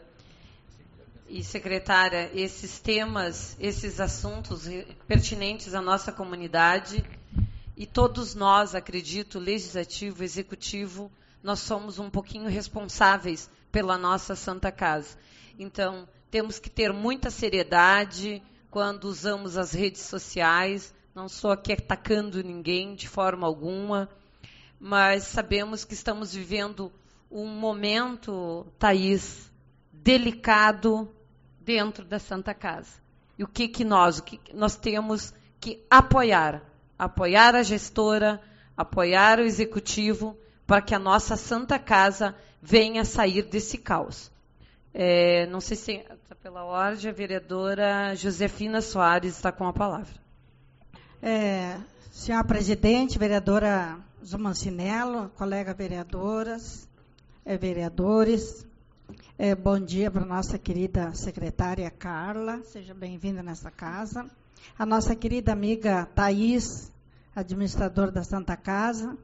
Speaker 1: e secretária, esses temas, esses assuntos pertinentes à nossa comunidade, e todos nós, acredito, legislativo, executivo, nós somos um pouquinho responsáveis pela nossa Santa Casa. Então, temos que ter muita seriedade quando usamos as redes sociais. Não estou aqui atacando ninguém de forma alguma, mas sabemos que estamos vivendo um momento, Thaís, delicado dentro da Santa Casa. E o que, que nós, o que nós temos que apoiar? Apoiar a gestora, apoiar o executivo, para que a nossa Santa Casa venha sair desse caos. É, não sei se está pela ordem, a vereadora Josefina Soares está com a palavra.
Speaker 9: É, senhora presidente, vereadora Zumancinello, colega vereadoras, é, vereadores, é, bom dia para a nossa querida secretária Carla, seja bem-vinda nessa casa. A nossa querida amiga Thaís, administradora da Santa Casa.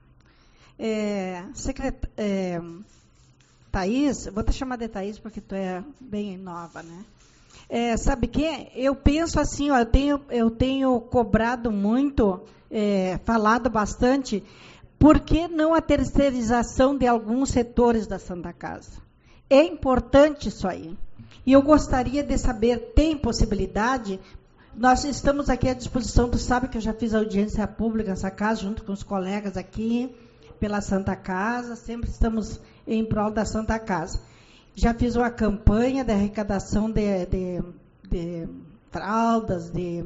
Speaker 9: É, secret... é, Thaís, vou te chamar de Thaís porque tu é bem nova, né? É, sabe o que? Eu penso assim, ó, eu, tenho, eu tenho cobrado muito, é, falado bastante, por que não a terceirização de alguns setores da Santa Casa? É importante isso aí. E eu gostaria de saber, tem possibilidade? Nós estamos aqui à disposição, tu sabe que eu já fiz audiência pública nessa casa, junto com os colegas aqui, pela Santa Casa, sempre estamos em prol da Santa Casa. Já fiz uma campanha de arrecadação de, de, de fraldas, de,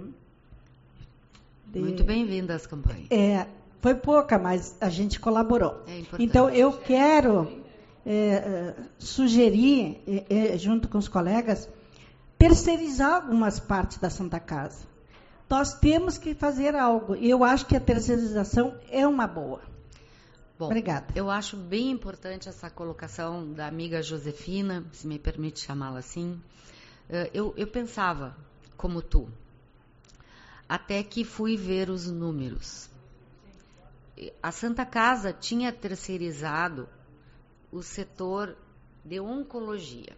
Speaker 9: de...
Speaker 8: Muito bem-vinda às campanhas.
Speaker 9: É, foi pouca, mas a gente colaborou.
Speaker 8: É importante.
Speaker 9: Então, eu quero é, sugerir, é, junto com os colegas, terceirizar algumas partes da Santa Casa. Nós temos que fazer algo. E eu acho que a terceirização é uma boa.
Speaker 8: Bom,
Speaker 9: obrigada.
Speaker 8: Eu acho bem importante essa colocação da amiga Josefina, se me permite chamá-la assim. Eu, eu pensava, como tu, até que fui ver os números. A Santa Casa tinha terceirizado o setor de oncologia.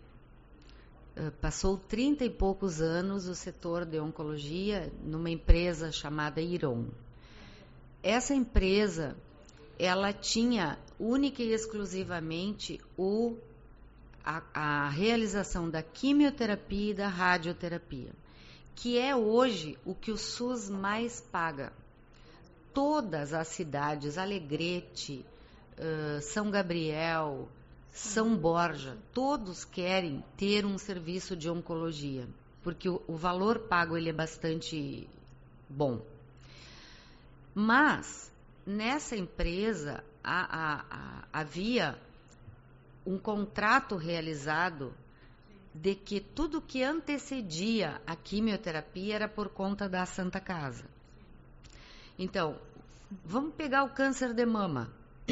Speaker 8: Passou trinta e poucos anos o setor de oncologia numa empresa chamada Iron. Essa empresa, ela tinha única e exclusivamente o, a, a realização da quimioterapia e da radioterapia, que é hoje o que o SUS mais paga. Todas as cidades, Alegrete, uh, São Gabriel, São Borja, todos querem ter um serviço de oncologia, porque o, o valor pago ele é bastante bom. Mas nessa empresa a, a, a, havia um contrato realizado de que tudo que antecedia a quimioterapia era por conta da Santa Casa. Então, vamos pegar o câncer de mama.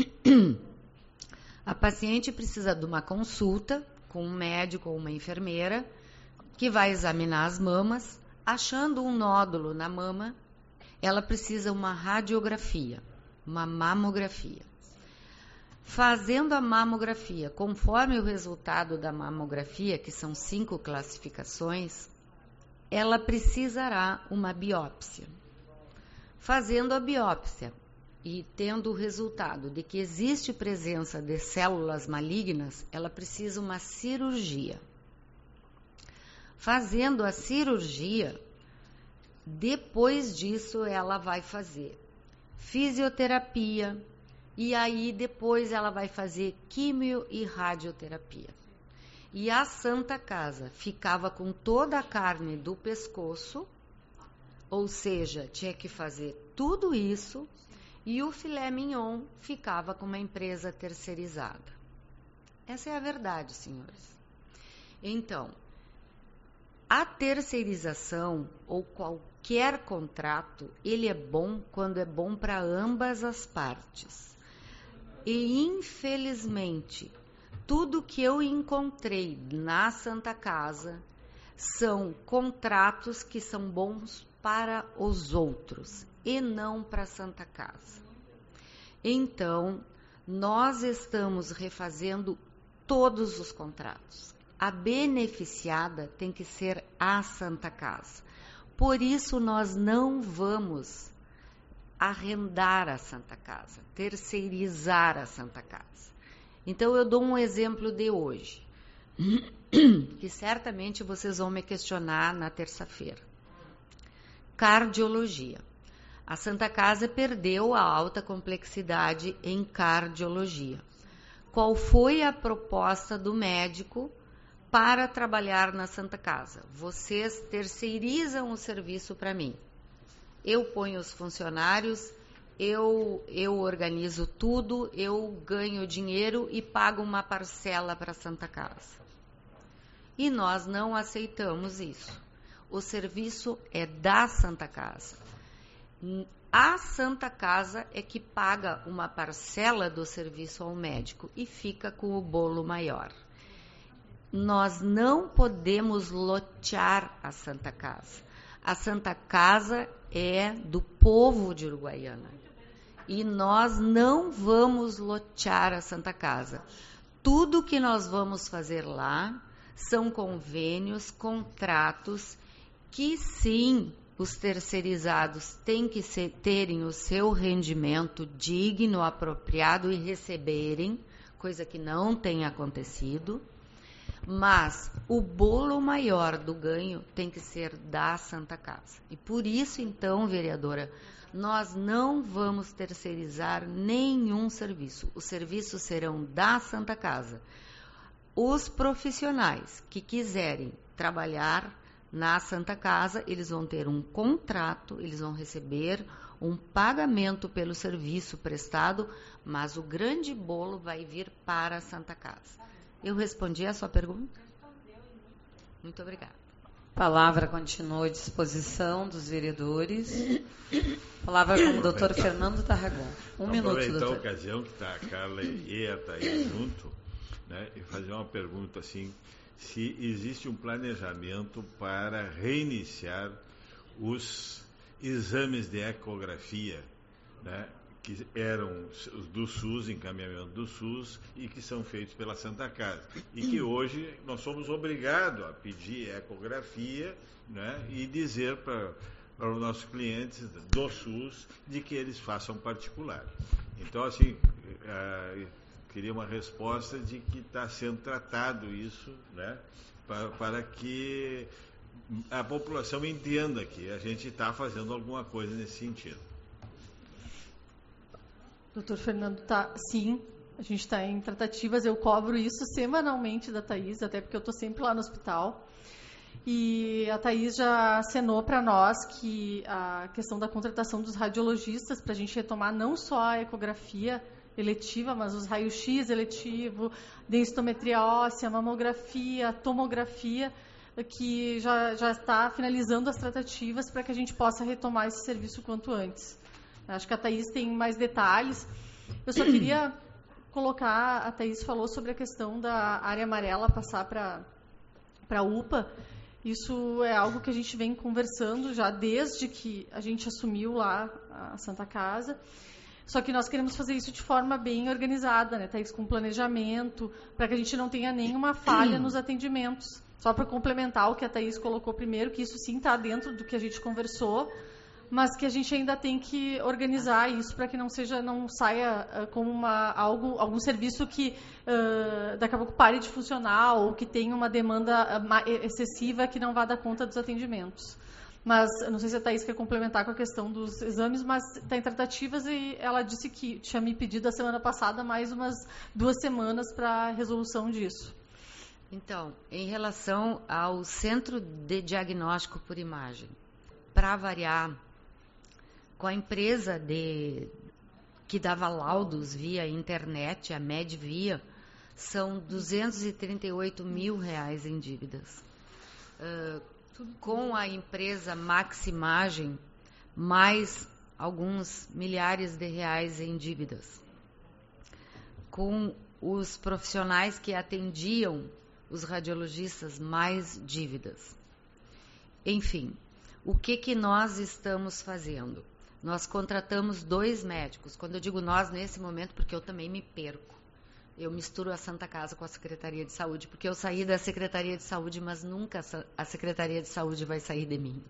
Speaker 8: A paciente precisa de uma consulta com um médico ou uma enfermeira que vai examinar as mamas. Achando um nódulo na mama, ela precisa uma radiografia, uma mamografia. Fazendo a mamografia, conforme o resultado da mamografia, que são cinco classificações, ela precisará uma biópsia. Fazendo a biópsia e tendo o resultado de que existe presença de células malignas, ela precisa uma cirurgia. Fazendo a cirurgia, depois disso ela vai fazer fisioterapia, e aí depois ela vai fazer químio e radioterapia. E a Santa Casa ficava com toda a carne do pescoço, ou seja, tinha que fazer tudo isso, e o filé mignon ficava com uma empresa terceirizada. Essa é a verdade, senhores. Então, a terceirização ou qualquer contrato, ele é bom quando é bom para ambas as partes. E, infelizmente, tudo que eu encontrei na Santa Casa são contratos que são bons para os outros e não para a Santa Casa. Então, nós estamos refazendo todos os contratos. A beneficiada tem que ser a Santa Casa. Por isso, nós não vamos arrendar a Santa Casa, terceirizar a Santa Casa. Então, eu dou um exemplo de hoje, que certamente vocês vão me questionar na terça-feira. Cardiologia. A Santa Casa perdeu a alta complexidade em cardiologia. Qual foi a proposta do médico para trabalhar na Santa Casa? Vocês terceirizam o serviço para mim. Eu ponho os funcionários, eu, eu organizo tudo, eu ganho dinheiro e pago uma parcela para a Santa Casa. E nós não aceitamos isso. O serviço é da Santa Casa. A Santa Casa é que paga uma parcela do serviço ao médico e fica com o bolo maior. Nós não podemos lotear a Santa Casa. A Santa Casa é do povo de Uruguaiana. E nós não vamos lotear a Santa Casa. Tudo que nós vamos fazer lá são convênios, contratos, que sim, os terceirizados têm que ser, terem o seu rendimento digno, apropriado e receberem, coisa que não tem acontecido. Mas o bolo maior do ganho tem que ser da Santa Casa. E por isso, então, vereadora, nós não vamos terceirizar nenhum serviço. Os serviços serão da Santa Casa. Os profissionais que quiserem trabalhar na Santa Casa, eles vão ter um contrato, eles vão receber um pagamento pelo serviço prestado, mas o grande bolo vai vir para a Santa Casa. Eu respondi a sua pergunta? Muito obrigada.
Speaker 1: A palavra continua à disposição dos vereadores. Palavra com o doutor Fernando Tarragão. Um minuto, doutor.
Speaker 5: Aproveitar a ocasião que está a Carla e a Thaís junto, né, e fazer uma pergunta assim, se existe um planejamento para reiniciar os exames de ecografia, né, que eram do SUS, encaminhamento do SUS, e que são feitos pela Santa Casa. E que hoje nós somos obrigados a pedir ecografia, né, e dizer para, para os nossos clientes do SUS de que eles façam particular. Então, assim, uh, queria uma resposta de que está sendo tratado isso, né, para, para que a população entenda que a gente está fazendo alguma coisa nesse sentido.
Speaker 3: Doutor Fernando, tá, sim, a gente está em tratativas, eu cobro isso semanalmente da Thaís, até porque eu estou sempre lá no hospital. E a Thaís já acenou para nós que a questão da contratação dos radiologistas, para a gente retomar não só a ecografia eletiva, mas os raios-x eletivo, densitometria óssea, mamografia, tomografia, que já, já está finalizando as tratativas para que a gente possa retomar esse serviço quanto antes. Acho que a Thaís tem mais detalhes. Eu só queria colocar, a Thaís falou sobre a questão da área amarela passar para a U P A. Isso é algo que a gente vem conversando já desde que a gente assumiu lá a Santa Casa. Só que nós queremos fazer isso de forma bem organizada, né, Thaís, com planejamento, para que a gente não tenha nenhuma falha nos atendimentos. Só para complementar o que a Thaís colocou primeiro, que isso sim está dentro do que a gente conversou, mas que a gente ainda tem que organizar isso para que não seja, não saia uh, como uma, algo, algum serviço que uh, daqui a pouco pare de funcionar ou que tenha uma demanda uh, excessiva que não vá dar conta dos atendimentos. Mas eu não sei se a Thaís quer complementar com a questão dos exames, mas está em tratativas e ela disse que tinha me pedido a semana passada mais umas duas semanas para a resolução disso.
Speaker 8: Então, em relação ao Centro de Diagnóstico por Imagem, para variar, com a empresa de, que dava laudos via internet, a Medvia, são duzentos e trinta e oito mil reais em dívidas. Uh, com a empresa Maximagem, mais alguns milhares de reais em dívidas. Com os profissionais que atendiam os radiologistas, mais dívidas. Enfim, o que que nós estamos fazendo? Nós contratamos dois médicos. Quando eu digo nós, nesse momento, porque eu também me perco. Eu misturo a Santa Casa com a Secretaria de Saúde, porque eu saí da Secretaria de Saúde, mas nunca a Secretaria de Saúde vai sair de mim.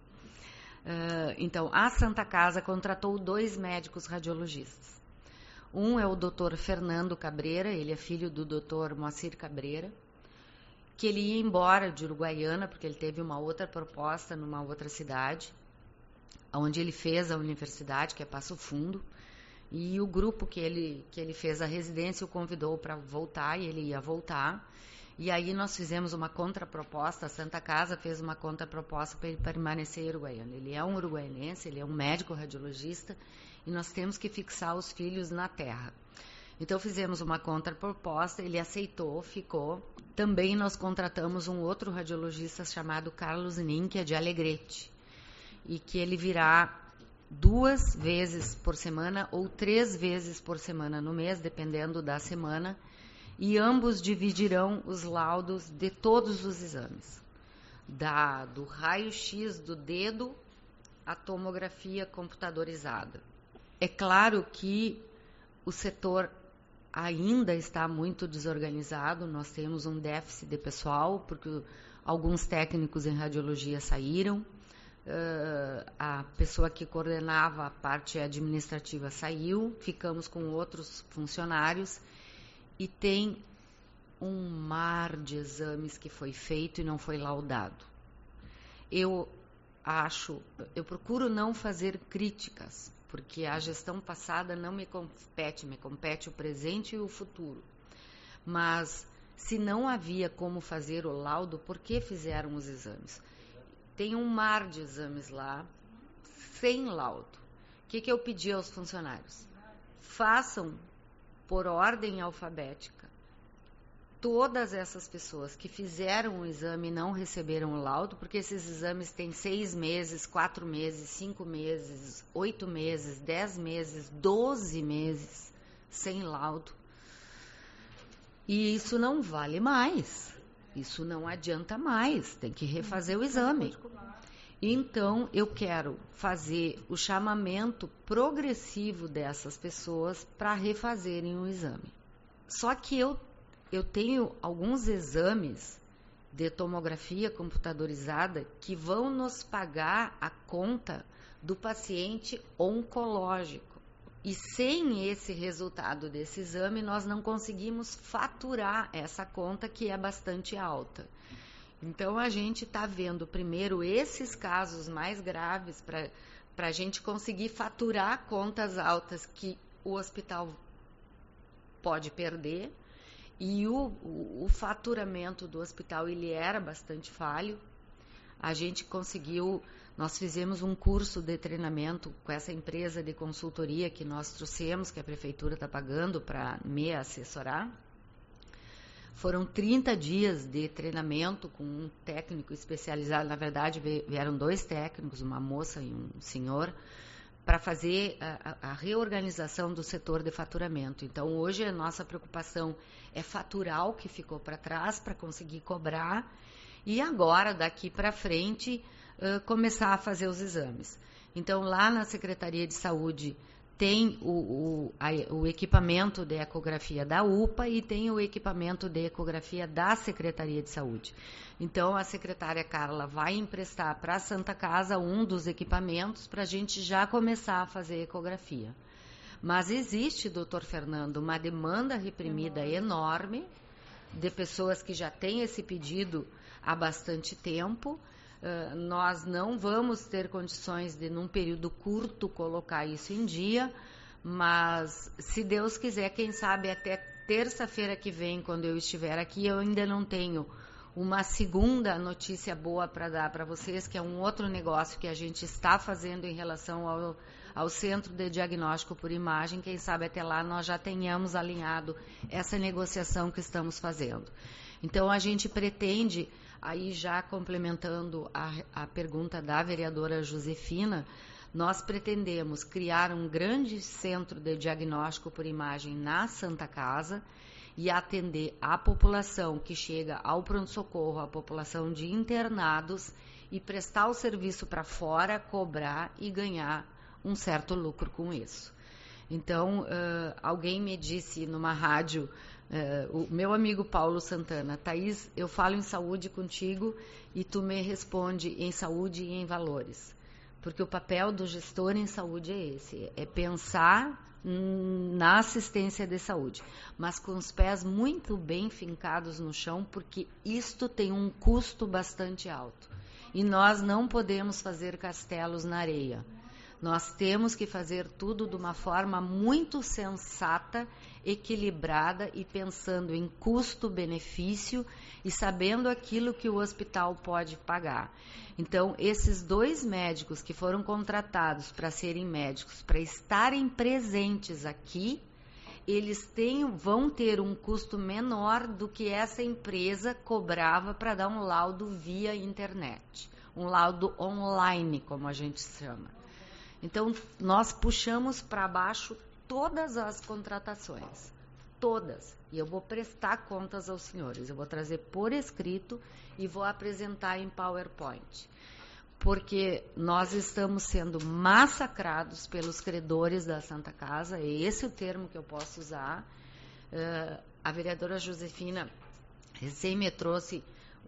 Speaker 8: Uh, então, a Santa Casa contratou dois médicos radiologistas. Um é o doutor Fernando Cabreira, ele é filho do doutor Moacir Cabreira, que ele ia embora de Uruguaiana, porque ele teve uma outra proposta numa outra cidade, onde ele fez a universidade, que é Passo Fundo. E o grupo que ele, que ele fez a residência o convidou para voltar, e ele ia voltar. E aí nós fizemos uma contraproposta, a Santa Casa fez uma contraproposta para ele permanecer uruguaiano. Ele é um uruguaianense, ele é um médico radiologista, e nós temos que fixar os filhos na terra. Então fizemos uma contraproposta, ele aceitou, ficou. Também nós contratamos um outro radiologista chamado Carlos Nin, que é de Alegrete, e que ele virá duas vezes por semana ou três vezes por semana no mês, dependendo da semana, e ambos dividirão os laudos de todos os exames, da, do raio-x do dedo à tomografia computadorizada. É claro que o setor ainda está muito desorganizado, nós temos um déficit de pessoal, porque alguns técnicos em radiologia saíram, Uh, a pessoa que coordenava a parte administrativa saiu, ficamos com outros funcionários e tem um mar de exames que foi feito e não foi laudado. Eu acho, eu procuro não fazer críticas, porque a gestão passada não me compete, me compete o presente e o futuro. Mas se não havia como fazer o laudo, por que fizeram os exames? Tem um mar de exames lá, sem laudo. O que, que eu pedi aos funcionários? Façam por ordem alfabética todas essas pessoas que fizeram o exame e não receberam o laudo, porque esses exames têm seis meses, quatro meses, cinco meses, oito meses, dez meses, doze meses sem laudo. E isso não vale mais. Isso não adianta mais, tem que refazer o exame. Então, eu quero fazer o chamamento progressivo dessas pessoas para refazerem o exame. Só que eu, eu tenho alguns exames de tomografia computadorizada que vão nos pagar a conta do paciente oncológico. E sem esse resultado desse exame, nós não conseguimos faturar essa conta, que é bastante alta. Então, a gente está vendo primeiro esses casos mais graves para a gente conseguir faturar contas altas que o hospital pode perder. E o, o, o faturamento do hospital ele era bastante falho. A gente conseguiu... Nós fizemos um curso de treinamento com essa empresa de consultoria que nós trouxemos, que a prefeitura está pagando para me assessorar. Foram trinta dias de treinamento com um técnico especializado. Na verdade, vieram dois técnicos, uma moça e um senhor, para fazer a, a reorganização do setor de faturamento. Então, hoje a nossa preocupação é faturar o que ficou para trás, para conseguir cobrar. E agora, daqui para frente... Uh, começar a fazer os exames. Então, lá na Secretaria de Saúde tem o, o, a, o equipamento de ecografia da U P A e tem o equipamento de ecografia da Secretaria de Saúde. Então, a secretária Carla vai emprestar para a Santa Casa um dos equipamentos para a gente já começar a fazer ecografia. Mas existe, doutor Fernando, uma demanda reprimida enorme de pessoas que já têm esse pedido há bastante tempo. uh, nós não vamos ter condições de, num período curto, colocar isso em dia, mas, se Deus quiser, quem sabe até terça-feira que vem, quando eu estiver aqui, eu ainda não tenho uma segunda notícia boa para dar para vocês, que é um outro negócio que a gente está fazendo em relação ao, ao Centro de Diagnóstico por Imagem. Quem sabe até lá nós já tenhamos alinhado essa negociação que estamos fazendo. Então, a gente pretende, aí já complementando a, a pergunta da vereadora Josefina, nós pretendemos criar um grande centro de diagnóstico por imagem na Santa Casa e atender a população que chega ao pronto-socorro, a população de internados, e prestar o serviço para fora, cobrar e ganhar um certo lucro com isso. Então, uh, alguém me disse numa rádio, uh, o meu amigo Paulo Santana, Thaís, eu falo em saúde contigo e tu me responde em saúde e em valores. Porque o papel do gestor em saúde é esse, é pensar na assistência de saúde, mas com os pés muito bem fincados no chão, porque isto tem um custo bastante alto. E nós não podemos fazer castelos na areia. Nós temos que fazer tudo de uma forma muito sensata, equilibrada e pensando em custo-benefício e sabendo aquilo que o hospital pode pagar. Então, esses dois médicos que foram contratados para serem médicos, para estarem presentes aqui, eles têm, vão ter um custo menor do que essa empresa cobrava para dar um laudo via internet, um laudo online, como a gente chama. Então, nós puxamos para baixo todas as contratações, todas. E eu vou prestar contas aos senhores, eu vou trazer por escrito e vou apresentar em PowerPoint. Porque nós estamos sendo massacrados pelos credores da Santa Casa, é esse o termo que eu posso usar. Uh, a vereadora Josefina recém me trouxe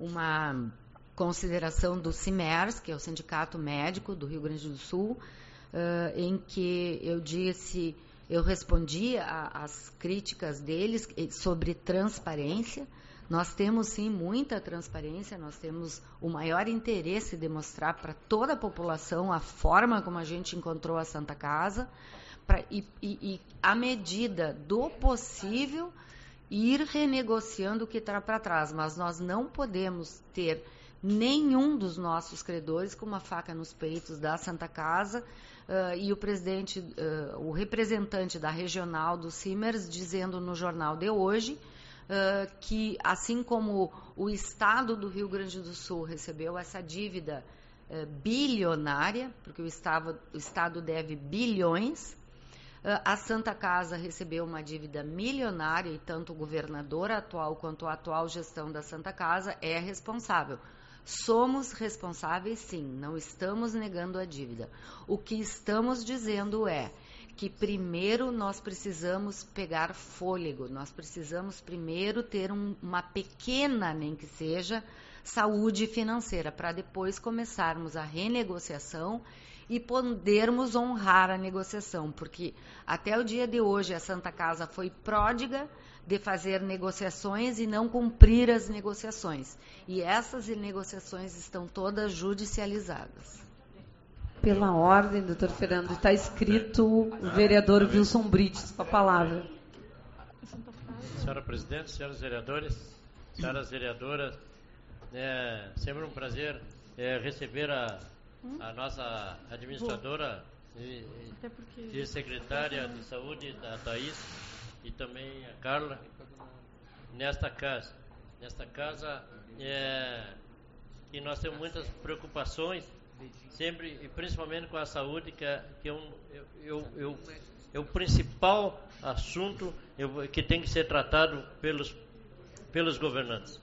Speaker 8: uma consideração do CIMERS, que é o Sindicato Médico do Rio Grande do Sul, uh, em que eu disse, eu respondi às críticas deles sobre transparência. Nós temos, sim, muita transparência, nós temos o maior interesse de mostrar para toda a população a forma como a gente encontrou a Santa Casa, pra, e, e, e, à medida do possível, ir renegociando o que está para trás. Mas nós não podemos ter nenhum dos nossos credores com uma faca nos peitos da Santa Casa, uh, e o presidente, uh, o representante da regional do CIMERS, dizendo no jornal de hoje, Uh, que assim como o Estado do Rio Grande do Sul recebeu essa dívida uh, bilionária, porque o Estado, o Estado deve bilhões, uh, a Santa Casa recebeu uma dívida milionária e tanto o governador atual quanto a atual gestão da Santa Casa é responsável. Somos responsáveis, sim, não estamos negando a dívida. O que estamos dizendo é que primeiro nós precisamos pegar fôlego, nós precisamos primeiro ter um, uma pequena, nem que seja, saúde financeira, para depois começarmos a renegociação e podermos honrar a negociação, porque até o dia de hoje a Santa Casa foi pródiga de fazer negociações e não cumprir as negociações. E essas negociações estão todas judicializadas.
Speaker 1: Pela ordem, doutor Fernando, está escrito o vereador Wilson Brites com a palavra.
Speaker 2: Senhora presidente, senhores vereadores, senhoras vereadoras, é sempre um prazer é, receber a, a nossa administradora e, e secretária de saúde, a Thaís, e também a Carla, nesta casa. Nesta casa, é, que nós temos muitas preocupações, sempre e principalmente com a saúde, que é, que é, um, eu, eu, eu, é o principal assunto eu, que tem que ser tratado pelos, pelos governantes.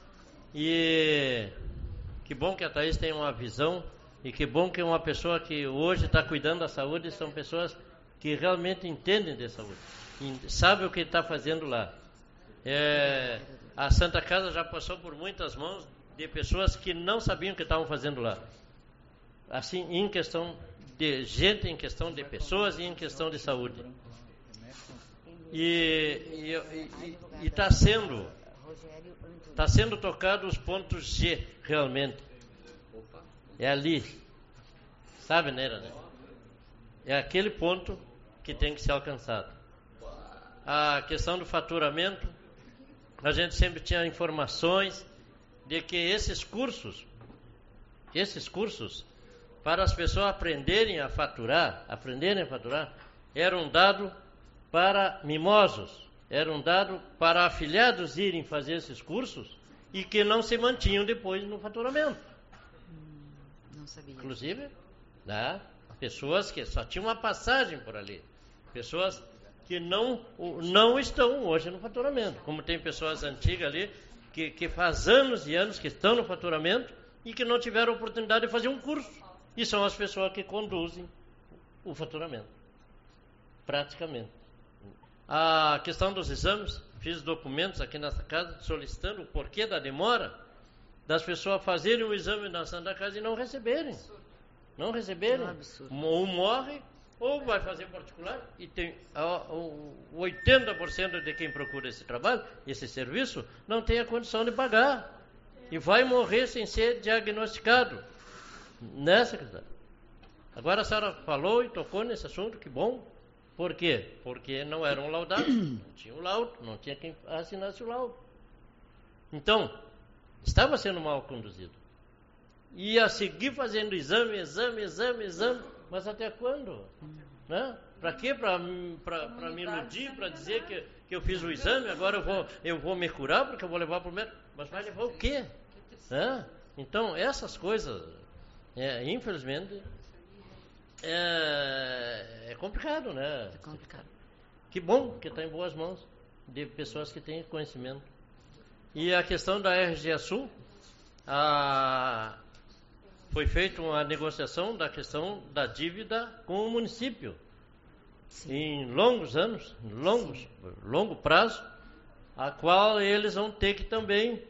Speaker 2: E que bom que a Thaís tem uma visão, e que bom que uma pessoa que hoje está cuidando da saúde são pessoas que realmente entendem de saúde, sabem o que está fazendo lá. É, a Santa Casa já passou por muitas mãos de pessoas que não sabiam o que estavam fazendo lá. Assim, em questão de gente, em questão de pessoas e em questão de saúde. E está sendo, está sendo tocado os pontos G, realmente. É ali. Sabe, né, né? É aquele ponto que tem que ser alcançado. A questão do faturamento, a gente sempre tinha informações de que esses cursos, esses cursos, para as pessoas aprenderem a faturar, aprenderem a faturar, eram dados para mimosos, eram dados para afiliados irem fazer esses cursos e que não se mantinham depois no faturamento.
Speaker 8: Não sabia.
Speaker 2: Inclusive, né, pessoas que só tinham uma passagem por ali, pessoas que não, não estão hoje no faturamento, como tem pessoas antigas ali, que, que faz anos e anos que estão no faturamento e que não tiveram oportunidade de fazer um curso. E são as pessoas que conduzem o faturamento, praticamente. A questão dos exames, fiz documentos aqui nessa casa solicitando o porquê da demora das pessoas fazerem o exame na Santa Casa e não receberem. Não receberem. Ou morre, ou vai fazer particular, e tem o oitenta por cento de quem procura esse trabalho, esse serviço, não tem a condição de pagar. E vai morrer sem ser diagnosticado. Né, secretário? Agora a senhora falou e tocou nesse assunto, que bom. Por quê? Porque não eram laudados, não tinha o laudo, não tinha quem assinasse o laudo. Então, estava sendo mal conduzido. Ia seguir fazendo exame, exame, exame, exame, mas até quando? Né? Para quê? Para me iludir, para dizer que, que eu fiz o exame, agora eu vou, eu vou me curar porque eu vou levar para o médico. Mas vai levar o quê? Né? Então, essas coisas, é, infelizmente, é, é complicado, né?
Speaker 8: É complicado.
Speaker 2: Que bom que está em boas mãos de pessoas que têm conhecimento. E a questão da R G Sul, a, foi feita uma negociação da questão da dívida com o município. Sim. Em longos anos, longos, Sim. longo prazo, a qual eles vão ter que também,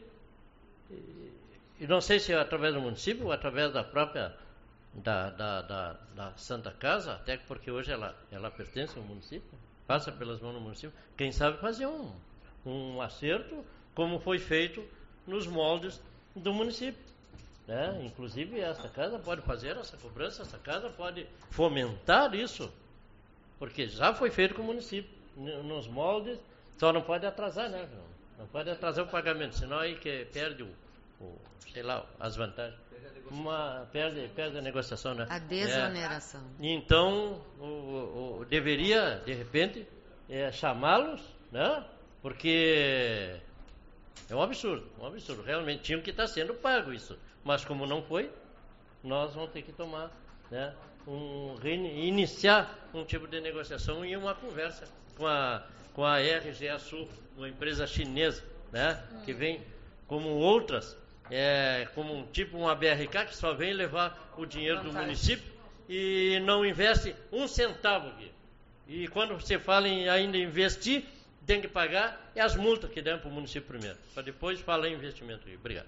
Speaker 2: e não sei se é através do município ou através da própria da, da, da, da Santa Casa, até porque hoje ela, ela pertence ao município, passa pelas mãos do município, quem sabe fazer um, um acerto, como foi feito nos moldes do município. Né? Inclusive, essa casa pode fazer essa cobrança, essa casa pode fomentar isso, porque já foi feito com o município, nos moldes, só não pode atrasar, né? Não pode atrasar o pagamento, senão aí que perde o, o sei lá, as vantagens. Uma, perde, perde a negociação, né?
Speaker 8: A desoneração.
Speaker 2: É, então, o, o, deveria, de repente, é, chamá-los, né? Porque é um absurdo, um absurdo. Realmente tinham que estar sendo pago isso. Mas como não foi, nós vamos ter que tomar, né, um, iniciar um tipo de negociação e uma conversa com a, com a R G A Sul, uma empresa chinesa, né, que vem como outras, é, como um tipo uma B R K que só vem levar o dinheiro do município e não investe um centavo aqui. E quando você fala em ainda investir, tem que pagar é as multas que dão para o município primeiro, para depois falar em investimento. Obrigado.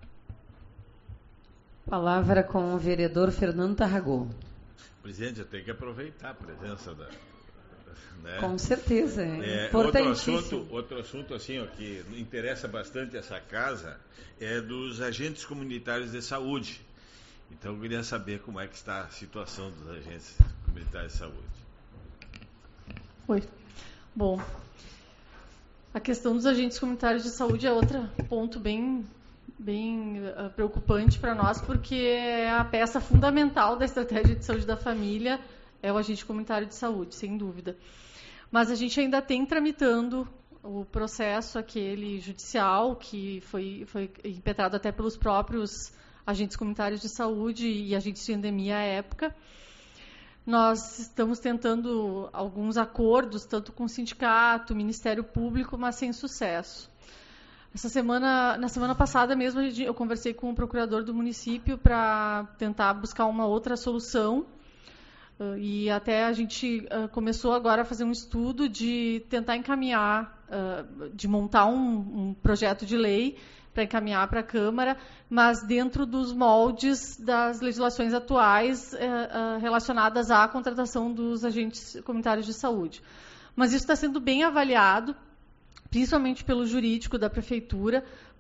Speaker 1: Palavra com o vereador Fernando Tarragó.
Speaker 5: Presidente, eu tenho que aproveitar a presença da... Né?
Speaker 1: Com certeza, é,
Speaker 5: é
Speaker 1: importantíssimo.
Speaker 5: Outro assunto, outro assunto assim, ó, que interessa bastante essa casa é dos agentes comunitários de saúde. Então eu queria saber como é que está a situação dos agentes comunitários de saúde.
Speaker 3: Oi. Bom, a questão dos agentes comunitários de saúde é outro ponto bem... bem uh, preocupante para nós, porque é a peça fundamental da estratégia de saúde da família, é o agente comunitário de saúde, sem dúvida. Mas a gente ainda tem tramitando o processo aquele judicial, que foi, foi impetrado até pelos próprios agentes comunitários de saúde e agentes de endemia à época. Nós estamos tentando alguns acordos, tanto com o sindicato, o Ministério Público, mas sem sucesso. Essa semana, na semana passada mesmo, eu conversei com o procurador do município para tentar buscar uma outra solução. E até a gente começou agora a fazer um estudo de tentar encaminhar, de montar um, um projeto de lei para encaminhar para a Câmara, mas dentro dos moldes das legislações atuais relacionadas à contratação dos agentes comunitários de saúde. Mas isso está sendo bem avaliado, principalmente pelo jurídico da prefeitura,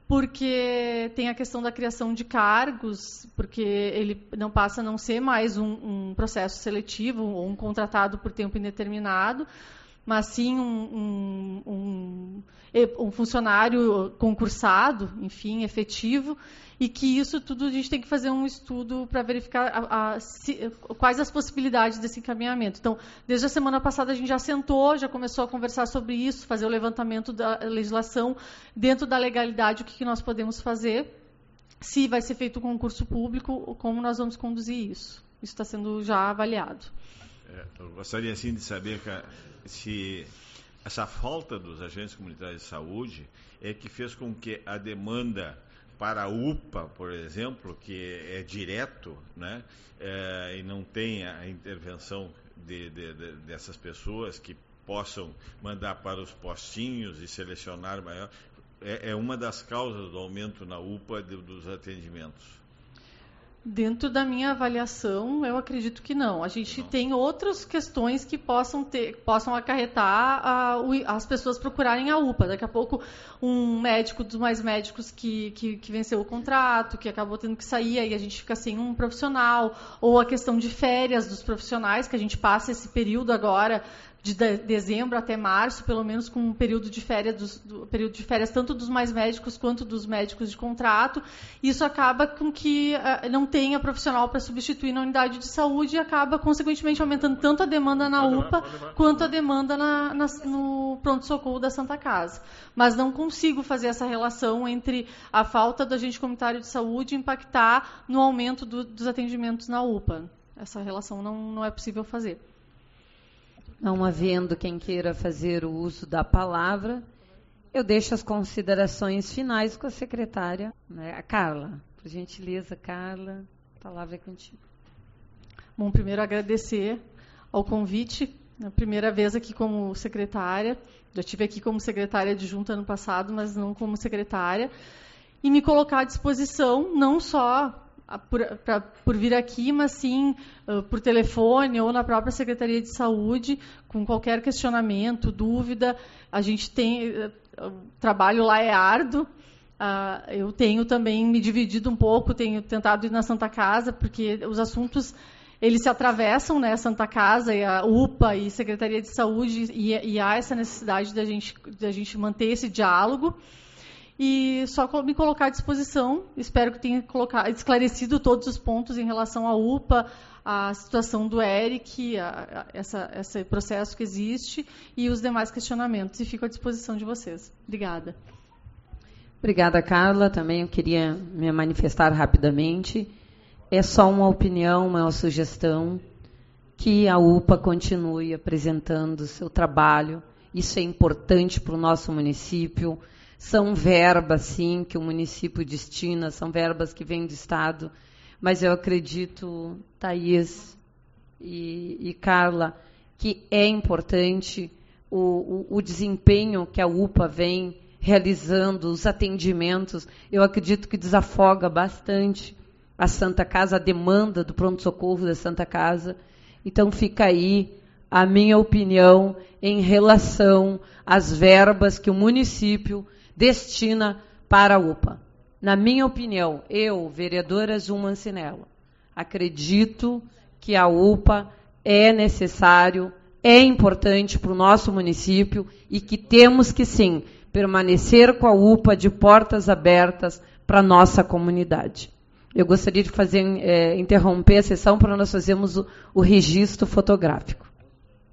Speaker 3: porque tem a questão da criação de cargos, porque ele não passa a não ser mais um, um processo seletivo ou um contratado por tempo indeterminado, mas sim um, um, um, um funcionário concursado, enfim, efetivo, e que isso tudo a gente tem que fazer um estudo para verificar a, a, se, quais as possibilidades desse encaminhamento. Então, desde a semana passada a gente já sentou, já começou a conversar sobre isso, fazer o levantamento da legislação dentro da legalidade, o que, que nós podemos fazer, se vai ser feito um concurso público, como nós vamos conduzir isso. Isso está sendo já avaliado.
Speaker 5: É, eu gostaria, assim, de saber que, se essa falta dos agentes comunitários de saúde é que fez com que a demanda para a U P A, por exemplo, que é direto, né, é, e não tem a intervenção de, de, de, dessas pessoas que possam mandar para os postinhos e selecionar maior, é, é uma das causas do aumento na U P A de, dos atendimentos.
Speaker 3: Dentro da minha avaliação, eu acredito que não. A gente
Speaker 5: não.
Speaker 3: tem outras questões que possam, ter, possam acarretar a, o, as pessoas procurarem a U P A. Daqui a pouco, um médico dos mais médicos que, que, que venceu o contrato, que acabou tendo que sair, aí a gente fica sem um profissional, ou a questão de férias dos profissionais, que a gente passa esse período agora, de dezembro até março, pelo menos com um período de férias, dos, do, período de férias tanto dos mais médicos quanto dos médicos de contrato. Isso acaba com que uh, não tenha profissional para substituir na unidade de saúde e acaba, consequentemente, aumentando tanto a demanda na U P A quanto a demanda na, na, no pronto-socorro da Santa Casa. Mas não consigo fazer essa relação entre a falta do agente comunitário de saúde impactar no aumento do, dos atendimentos na U P A. Essa relação não, não é possível fazer.
Speaker 1: Não havendo quem queira fazer o uso da palavra, eu deixo as considerações finais com a secretária, né? A Carla. Por gentileza, Carla, a palavra é contigo.
Speaker 3: Bom, primeiro agradecer ao convite, a primeira vez aqui como secretária, já estive aqui como secretária adjunta ano passado, mas não como secretária, e me colocar à disposição, não só Por, pra, por vir aqui, mas sim uh, por telefone ou na própria Secretaria de Saúde, com qualquer questionamento, dúvida. A gente tem, uh, o trabalho lá é árduo. Uh, eu tenho também me dividido um pouco, tenho tentado ir na Santa Casa, porque os assuntos eles se atravessam, né, Santa Casa e a U P A e Secretaria de Saúde, e, e há essa necessidade da gente, da gente manter esse diálogo. E só me colocar à disposição, espero que tenha colocado, esclarecido todos os pontos em relação à U P A, a situação do Eric, a, a, essa, esse processo que existe e os demais questionamentos. E fico à disposição de vocês. Obrigada.
Speaker 1: Obrigada, Carla. Também eu queria me manifestar rapidamente. É só uma opinião, uma sugestão, que a U P A continue apresentando o seu trabalho. Isso é importante para o nosso município. São verbas, sim, que o município destina, são verbas que vêm do Estado, mas eu acredito, Thaís e, e Carla, que é importante o, o, o desempenho que a U P A vem realizando, os atendimentos. Eu acredito que desafoga bastante a Santa Casa, a demanda do pronto-socorro da Santa Casa. Então, fica aí a minha opinião em relação às verbas que o município destina para a U P A. Na minha opinião, eu, vereadora Zuma Ancinello, acredito que a U P A é necessário, é importante para o nosso município e que temos que, sim, permanecer com a U P A de portas abertas para a nossa comunidade. Eu gostaria de fazer, é, interromper a sessão para nós fazermos o, o registro fotográfico.